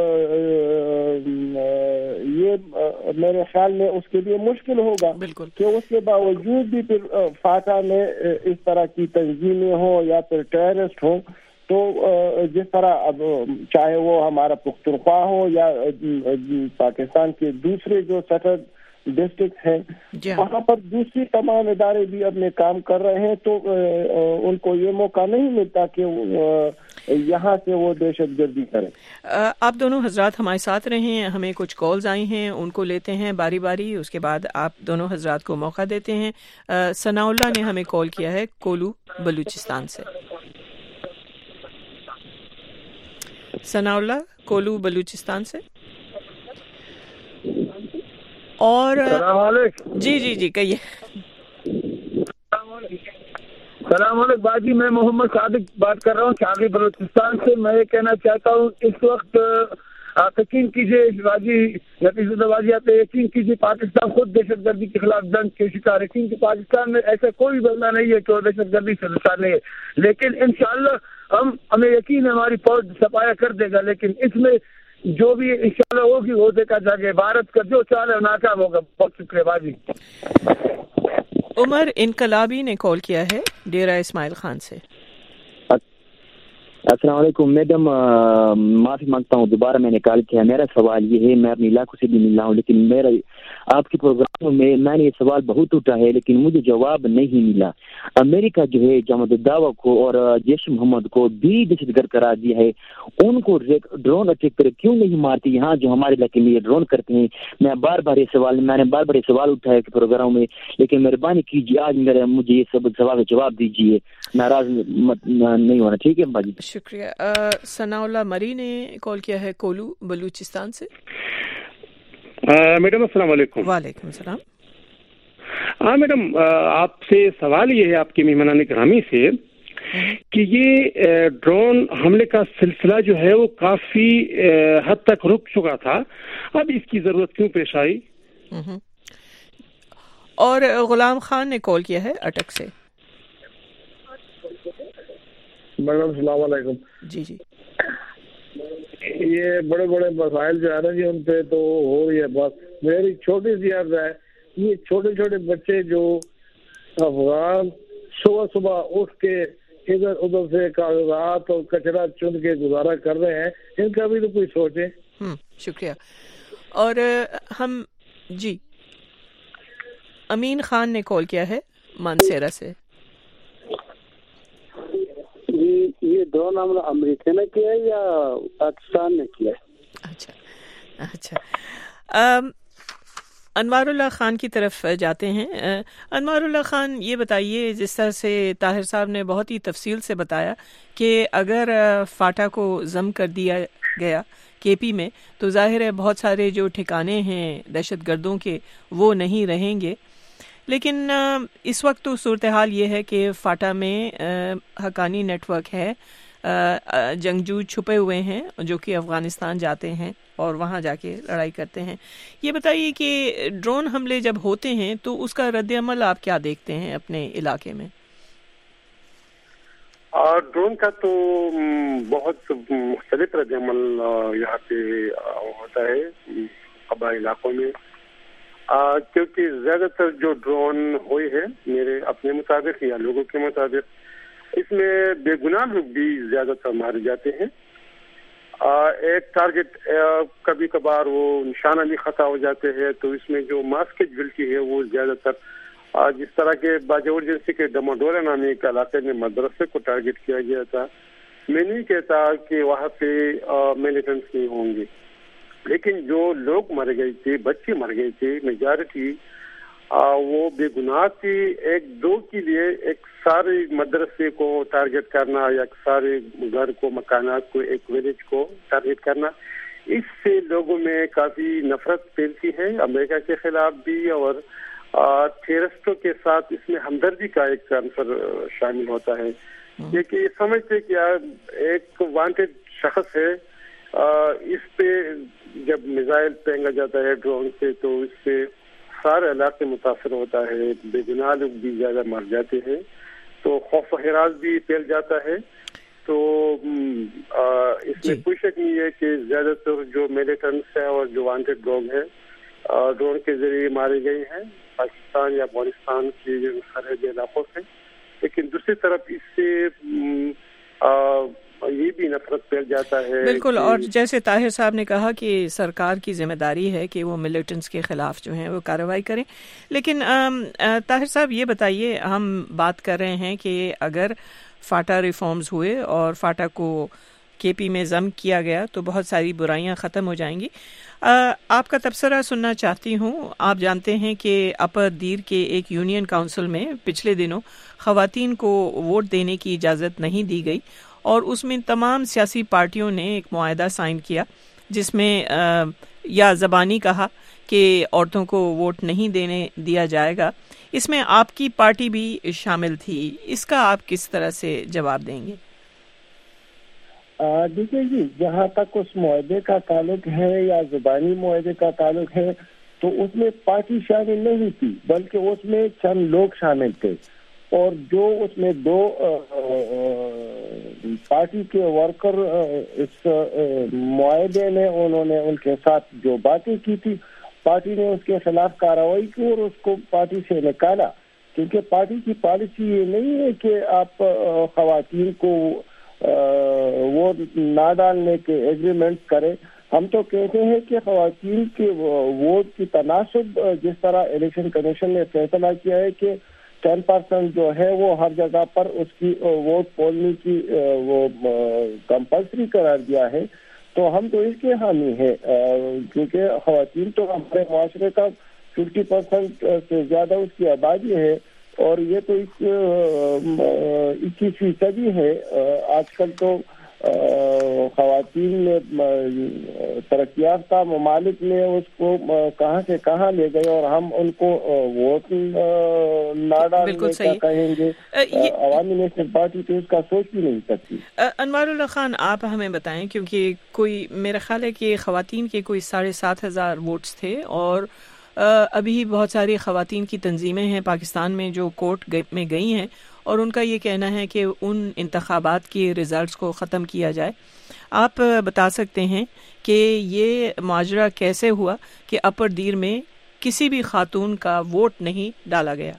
یہ میرے خیال میں اس کے لیے مشکل ہوگا کہ اس کے باوجود بھی پھر فاٹا میں اس طرح کی تنظیمیں ہوں یا پھر ٹیررسٹ ہوں، تو جس طرح اب چاہے وہ ہمارا پختونخوا ہو یا پاکستان کے دوسرے جو سٹر ڈسٹرکٹ ہیں، وہاں پر دوسری تمام ادارے بھی اپنے کام کر رہے ہیں، تو ان کو یہ موقع نہیں ملتا کہ یہاں سے وہ دہشت گردی کریں. آپ دونوں حضرات ہمارے ساتھ رہے ہیں، ہمیں کچھ کالز آئی ہیں، ان کو لیتے ہیں باری باری، اس کے بعد آپ دونوں حضرات کو موقع دیتے ہیں. ثناء اللہ نے ہمیں کال کیا ہے کولو بلوچستان سے. ثناء اللہ کولو بلوچستان سے. اور السلام علیکم. جی جی جی کہیے. السلام علیکم باجی، میں محمد صادق بات کر رہا ہوں شاغی بلوچستان سے. میں یہ کہنا چاہتا ہوں اس وقت آپ یقین کیجیے باجی نفیس باجی آپ یقین کیجیے پاکستان خود دہشت گردی کے خلاف جنگ کے شکار ہے، کیونکہ پاکستان میں ایسا کوئی بندہ نہیں ہے کہ وہ دہشت گردی سے شکار نہیں ہے، لیکن انشاءاللہ ہم ہمیں یقین ہے ہماری فوج صفایا کر دے گا، لیکن اس میں جو بھی انشاءاللہ ہوگی وہ دیکھا جائے گا، بھارت کا جو چال ہے ناکام ہوگا۔ بہت شکریہ باجی۔ عمر انقلابی نے کال کیا ہے ڈیرہ اسماعیل خان سے۔ السلام علیکم میڈم، معافی مانگتا ہوں دوبارہ میں نے کال کیا۔ میرا سوال یہ ہے، میں اپنے علاقوں سے بھی مل رہا ہوں، لیکن میرا آپ کے پروگرام میں میں نے یہ سوال بہت اٹھا ہے لیکن مجھے جواب نہیں ملا۔ امریکہ جو ہے جماعت الدعوہ کو اور جیش محمد کو بھی دہشت گرد قرار دیا ہے، ان کو ڈرون اٹیک کر کیوں نہیں مارتی یہاں جو ہمارے علاقے میں یہ ڈرون کرتے ہیں؟ میں بار بار یہ سوال میں نے بار بار یہ سوال اٹھایا کہ پروگرام میں، لیکن مہربانی کیجیے آج میرا مجھے یہ سب سوال کا جواب دیجیے، ناراض نہیں ہونا، ٹھیک ہے باجی؟ شکریہ۔ ثناء اللہ مری نے کال کیا ہے کولو بلوچستان سے۔ میڈم السلام علیکم۔ وعلیکم السلام۔ ہاں میڈم، آپ سے سوال یہ ہے آپ کی مہمانان گرامی سے کہ یہ ڈرون حملے کا سلسلہ جو ہے وہ کافی حد تک رک چکا تھا، اب اس کی ضرورت کیوں پیش آئی؟ اور غلام خان نے کال کیا ہے اٹک سے۔ میڈم السلام علیکم۔ جی جی، یہ بڑے بڑے مسائل جو ہے نا جی ان پہ تو ہو رہی ہے بات۔ میری چھوٹی سی عرض ہے، یہ چھوٹے چھوٹے بچے جو افغان صبح صبح اٹھ کے ادھر ادھر سے کاغذات اور کچرا چن کے گزارا کر رہے ہیں، ان کا بھی تو کوئی سوچے۔ ہم شکریہ۔ اور ہم جی امین خان نے کال کیا ہے مانسیرا سے۔ یہ ڈرون حملہ امریکہ نے کیا ہے یا پاکستان نے کیا ہے؟ اچھا اچھا انوار اللہ خان کی طرف جاتے ہیں۔ انوار اللہ خان، یہ بتائیے، جس طرح سے طاہر صاحب نے بہت ہی تفصیل سے بتایا کہ اگر فاٹا کو ضم کر دیا گیا کے پی میں تو ظاہر ہے بہت سارے جو ٹھکانے ہیں دہشت گردوں کے وہ نہیں رہیں گے، لیکن اس وقت تو صورتحال یہ ہے کہ فاٹا میں حقانی نیٹ ورک ہے، جنگجو چھپے ہوئے ہیں جو کہ افغانستان جاتے ہیں اور وہاں جا کے لڑائی کرتے ہیں۔ یہ بتائیے کہ ڈرون حملے جب ہوتے ہیں تو اس کا رد عمل آپ کیا دیکھتے ہیں اپنے علاقے میں؟ ڈرون کا تو بہت مختلف رد عمل یہاں پہ ہوتا ہے قبائلی علاقوں میں، کیونکہ زیادہ تر جو ڈرون ہوئے ہیں میرے اپنے مطابق یا لوگوں کے مطابق اس میں بے گناہ لوگ بھی زیادہ تر مارے جاتے ہیں۔ ایک ٹارگٹ کبھی کبھار وہ نشانہ بھی خطا ہو جاتے ہیں، تو اس میں جو ماس کیجویلٹی ہے وہ زیادہ تر جس طرح کے باج ایمرجنسی کے ڈماڈورا نامی ایک علاقے میں مدرسے کو ٹارگٹ کیا گیا تھا۔ میں نہیں کہتا کہ وہاں پہ میلیٹنٹس نہیں ہوں گے، لیکن جو لوگ مر گئے تھے، بچے مر گئے تھے، میجارٹی وہ بے گناہ تھی۔ ایک دو کے لیے ایک سارے مدرسے کو ٹارگٹ کرنا یا سارے گھر کو، مکانات کو، ایک ویلیج کو ٹارگٹ کرنا، اس سے لوگوں میں کافی نفرت پھیلتی ہے امریکہ کے خلاف بھی، اور ٹیررسٹوں کے ساتھ اس میں ہمدردی کا ایک عنصر شامل ہوتا ہے، کیونکہ یہ سمجھتے کہ ایک وانٹیڈ شخص ہے، اس پہ جب میزائل پھینکا جاتا ہے ڈرون سے تو اس سے سارے علاقے متاثر ہوتا ہے، بے گناہ لوگ بھی زیادہ مر جاتے ہیں، تو خوف و ہراس بھی پھیل جاتا ہے۔ تو اس میں کوئی شک نہیں ہے کہ زیادہ تر جو میلیٹنٹس ہیں اور جو وانٹیڈ لوگ ہیں ڈرون کے ذریعے مارے گئے ہیں پاکستان یا افغانستان کے سرحدی علاقوں سے، لیکن دوسری طرف اس سے یہ بھی نفرت پھیل جاتا ہے۔ بالکل، اور جیسے طاہر صاحب نے کہا کہ سرکار کی ذمہ داری ہے کہ وہ ملیٹنٹس کے خلاف جو ہیں وہ کارروائی کریں، لیکن طاہر صاحب یہ بتائیے، ہم بات کر رہے ہیں کہ اگر فاٹا ریفارمز ہوئے اور فاٹا کو کے پی میں ضم کیا گیا تو بہت ساری برائیاں ختم ہو جائیں گی۔ آپ کا تبصرہ سننا چاہتی ہوں۔ آپ جانتے ہیں کہ اپر دیر کے ایک یونین کونسل میں پچھلے دنوں خواتین کو ووٹ دینے کی اجازت نہیں دی گئی، اور اس میں تمام سیاسی پارٹیوں نے ایک معاہدہ سائن کیا جس میں یا زبانی کہا کہ عورتوں کو ووٹ نہیں دینے دیا جائے گا۔ اس میں آپ کی پارٹی بھی شامل تھی، اس کا آپ کس طرح سے جواب دیں گے؟ دیکھیے جی، جہاں تک اس معاہدے کا تعلق ہے یا زبانی معاہدے کا تعلق ہے تو اس میں پارٹی شامل نہیں تھی، بلکہ اس میں چند لوگ شامل تھے، اور جو اس میں دو پارٹی کے ورکر اس معاہدے میں انہوں نے ان کے ساتھ جو باتیں کی تھی، پارٹی نے اس کے خلاف کارروائی کی اور اس کو پارٹی سے نکالا، کیونکہ پارٹی کی پالیسی یہ نہیں ہے کہ آپ خواتین کو ووٹ نہ ڈالنے کے ایگریمنٹ کریں. ہم تو کہتے ہیں کہ خواتین کے ووٹ کی تناسب، جس طرح الیکشن کمیشن نے فیصلہ کیا ہے کہ ٹین پرسینٹ جو ہے وہ ہر جگہ پر اس کی ووٹ پولنے کی وہ کمپلسری قرار دیا ہے، تو ہم تو اس کے حامی ہیں، کیونکہ خواتین تو ہمارے معاشرے کا ففٹی پرسینٹ سے زیادہ اس کی آبادی ہے، اور یہ تو اکیسویں صدی ہے. آج کل تو خواتین نے ترقی یافتہ ممالک نے اس کو کہاں سے کہاں لے گئے، اور ہم ان کو ووٹ نہ ڈالنے کا کہیں گے. عوامی نیشنل پارٹی تو اس کا سوچ بھی نہیں سکتی. انوار اللہ خان، آپ ہمیں بتائیں، کیونکہ کوئی میرا خیال ہے کہ خواتین کے کوئی ساڑھے سات ہزار ووٹس تھے، اور ابھی بہت ساری خواتین کی تنظیمیں ہیں پاکستان میں جو کورٹ میں گئی ہیں، اور ان کا یہ کہنا ہے کہ ان انتخابات کے ریزلٹس کو ختم کیا جائے. آپ بتا سکتے ہیں کہ یہ ماجرا کیسے ہوا کہ اپر دیر میں کسی بھی خاتون کا ووٹ نہیں ڈالا گیا؟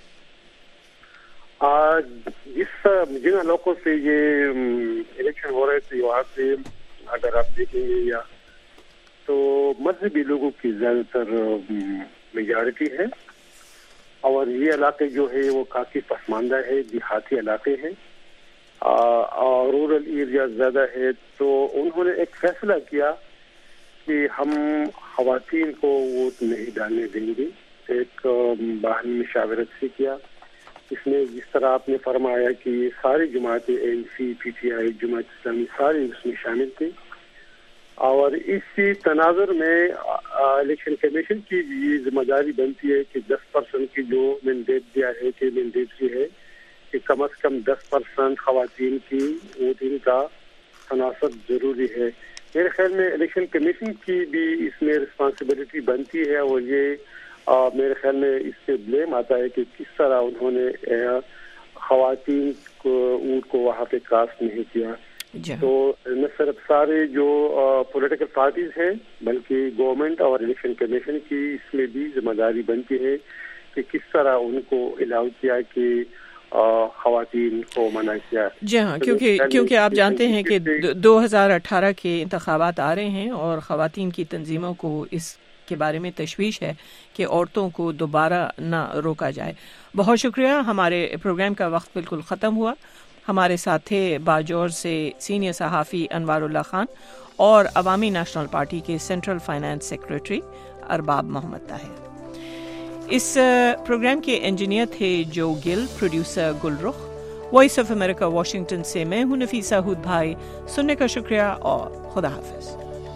جس جن علاقوں سے یہ الیکشن ہو رہے تھے وہاں سے اگر آپ دیکھیں گے یا تو مذہبی لوگوں کی زیادہ تر میجارٹی ہے، اور یہ علاقے جو ہے وہ کافی پسماندہ ہے، دیہاتی علاقے ہیں اور رورل ایریا زیادہ ہے. تو انہوں نے ایک فیصلہ کیا کہ ہم خواتین کو ووٹ نہیں ڈالنے دیں گے. ایک باہمی مشاورت سے کیا. اس میں جس طرح آپ نے فرمایا کہ ساری جماعتیں، N C, P T I, Jamaat Islami, سارے اس میں شامل تھے، اور اسی تناظر میں الیکشن کمیشن کی یہ ذمہ داری بنتی ہے کہ دس پرسنٹ کی جو مینڈیٹ دیا ہے کہ مینڈیٹ یہ ہے کہ کم از کم دس پرسنٹ خواتین کی ووٹنگ کا تناسب ضروری ہے. میرے خیال میں الیکشن کمیشن کی بھی اس میں رسپانسبلٹی بنتی ہے، اور یہ میرے خیال میں اس سے بلیم آتا ہے کہ کس طرح انہوں نے خواتین کو ووٹ کو وہاں پہ کاسٹ نہیں کیا. تو نہ صرف سارے جو پولیٹیکل پارٹیز ہیں بلکہ گورنمنٹ اور الیکشن کمیشن کی اس میں بھی ذمہ داری بنتی ہے کہ کس طرح ان کو الاؤ کیا کہ خواتین کو منع کیا. جی ہاں، کیونکہ کیونکہ آپ جانتے ہیں کہ دو ہزار اٹھارہ کے انتخابات آ رہے ہیں، اور خواتین کی تنظیموں کو اس کے بارے میں تشویش ہے کہ عورتوں کو دوبارہ نہ روکا جائے. بہت شکریہ. ہمارے پروگرام کا وقت بالکل ختم ہوا. ہمارے ساتھ تھے باجوڑ سے سینئر صحافی انوار اللہ خان اور عوامی نیشنل پارٹی کے central finance secretary Arbab Muhammad Tahir. اس پروگرام کے انجینئر تھے جو گل، producer Gul Rukh. Voice of America Washington سے میں ہوں نفیسہ ہود بھائی. سننے کا شکریہ اور خدا حافظ.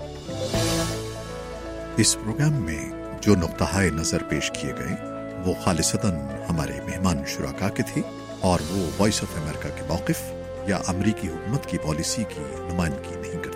اس پروگرام میں جو نقطہ نظر پیش کیے گئے وہ خالصتاً ہمارے مہمان شرکا کے تھے، اور وہ وائس آف امریکہ کے موقف یا امریکی حکومت کی پالیسی کی نمائندگی نہیں کرتے.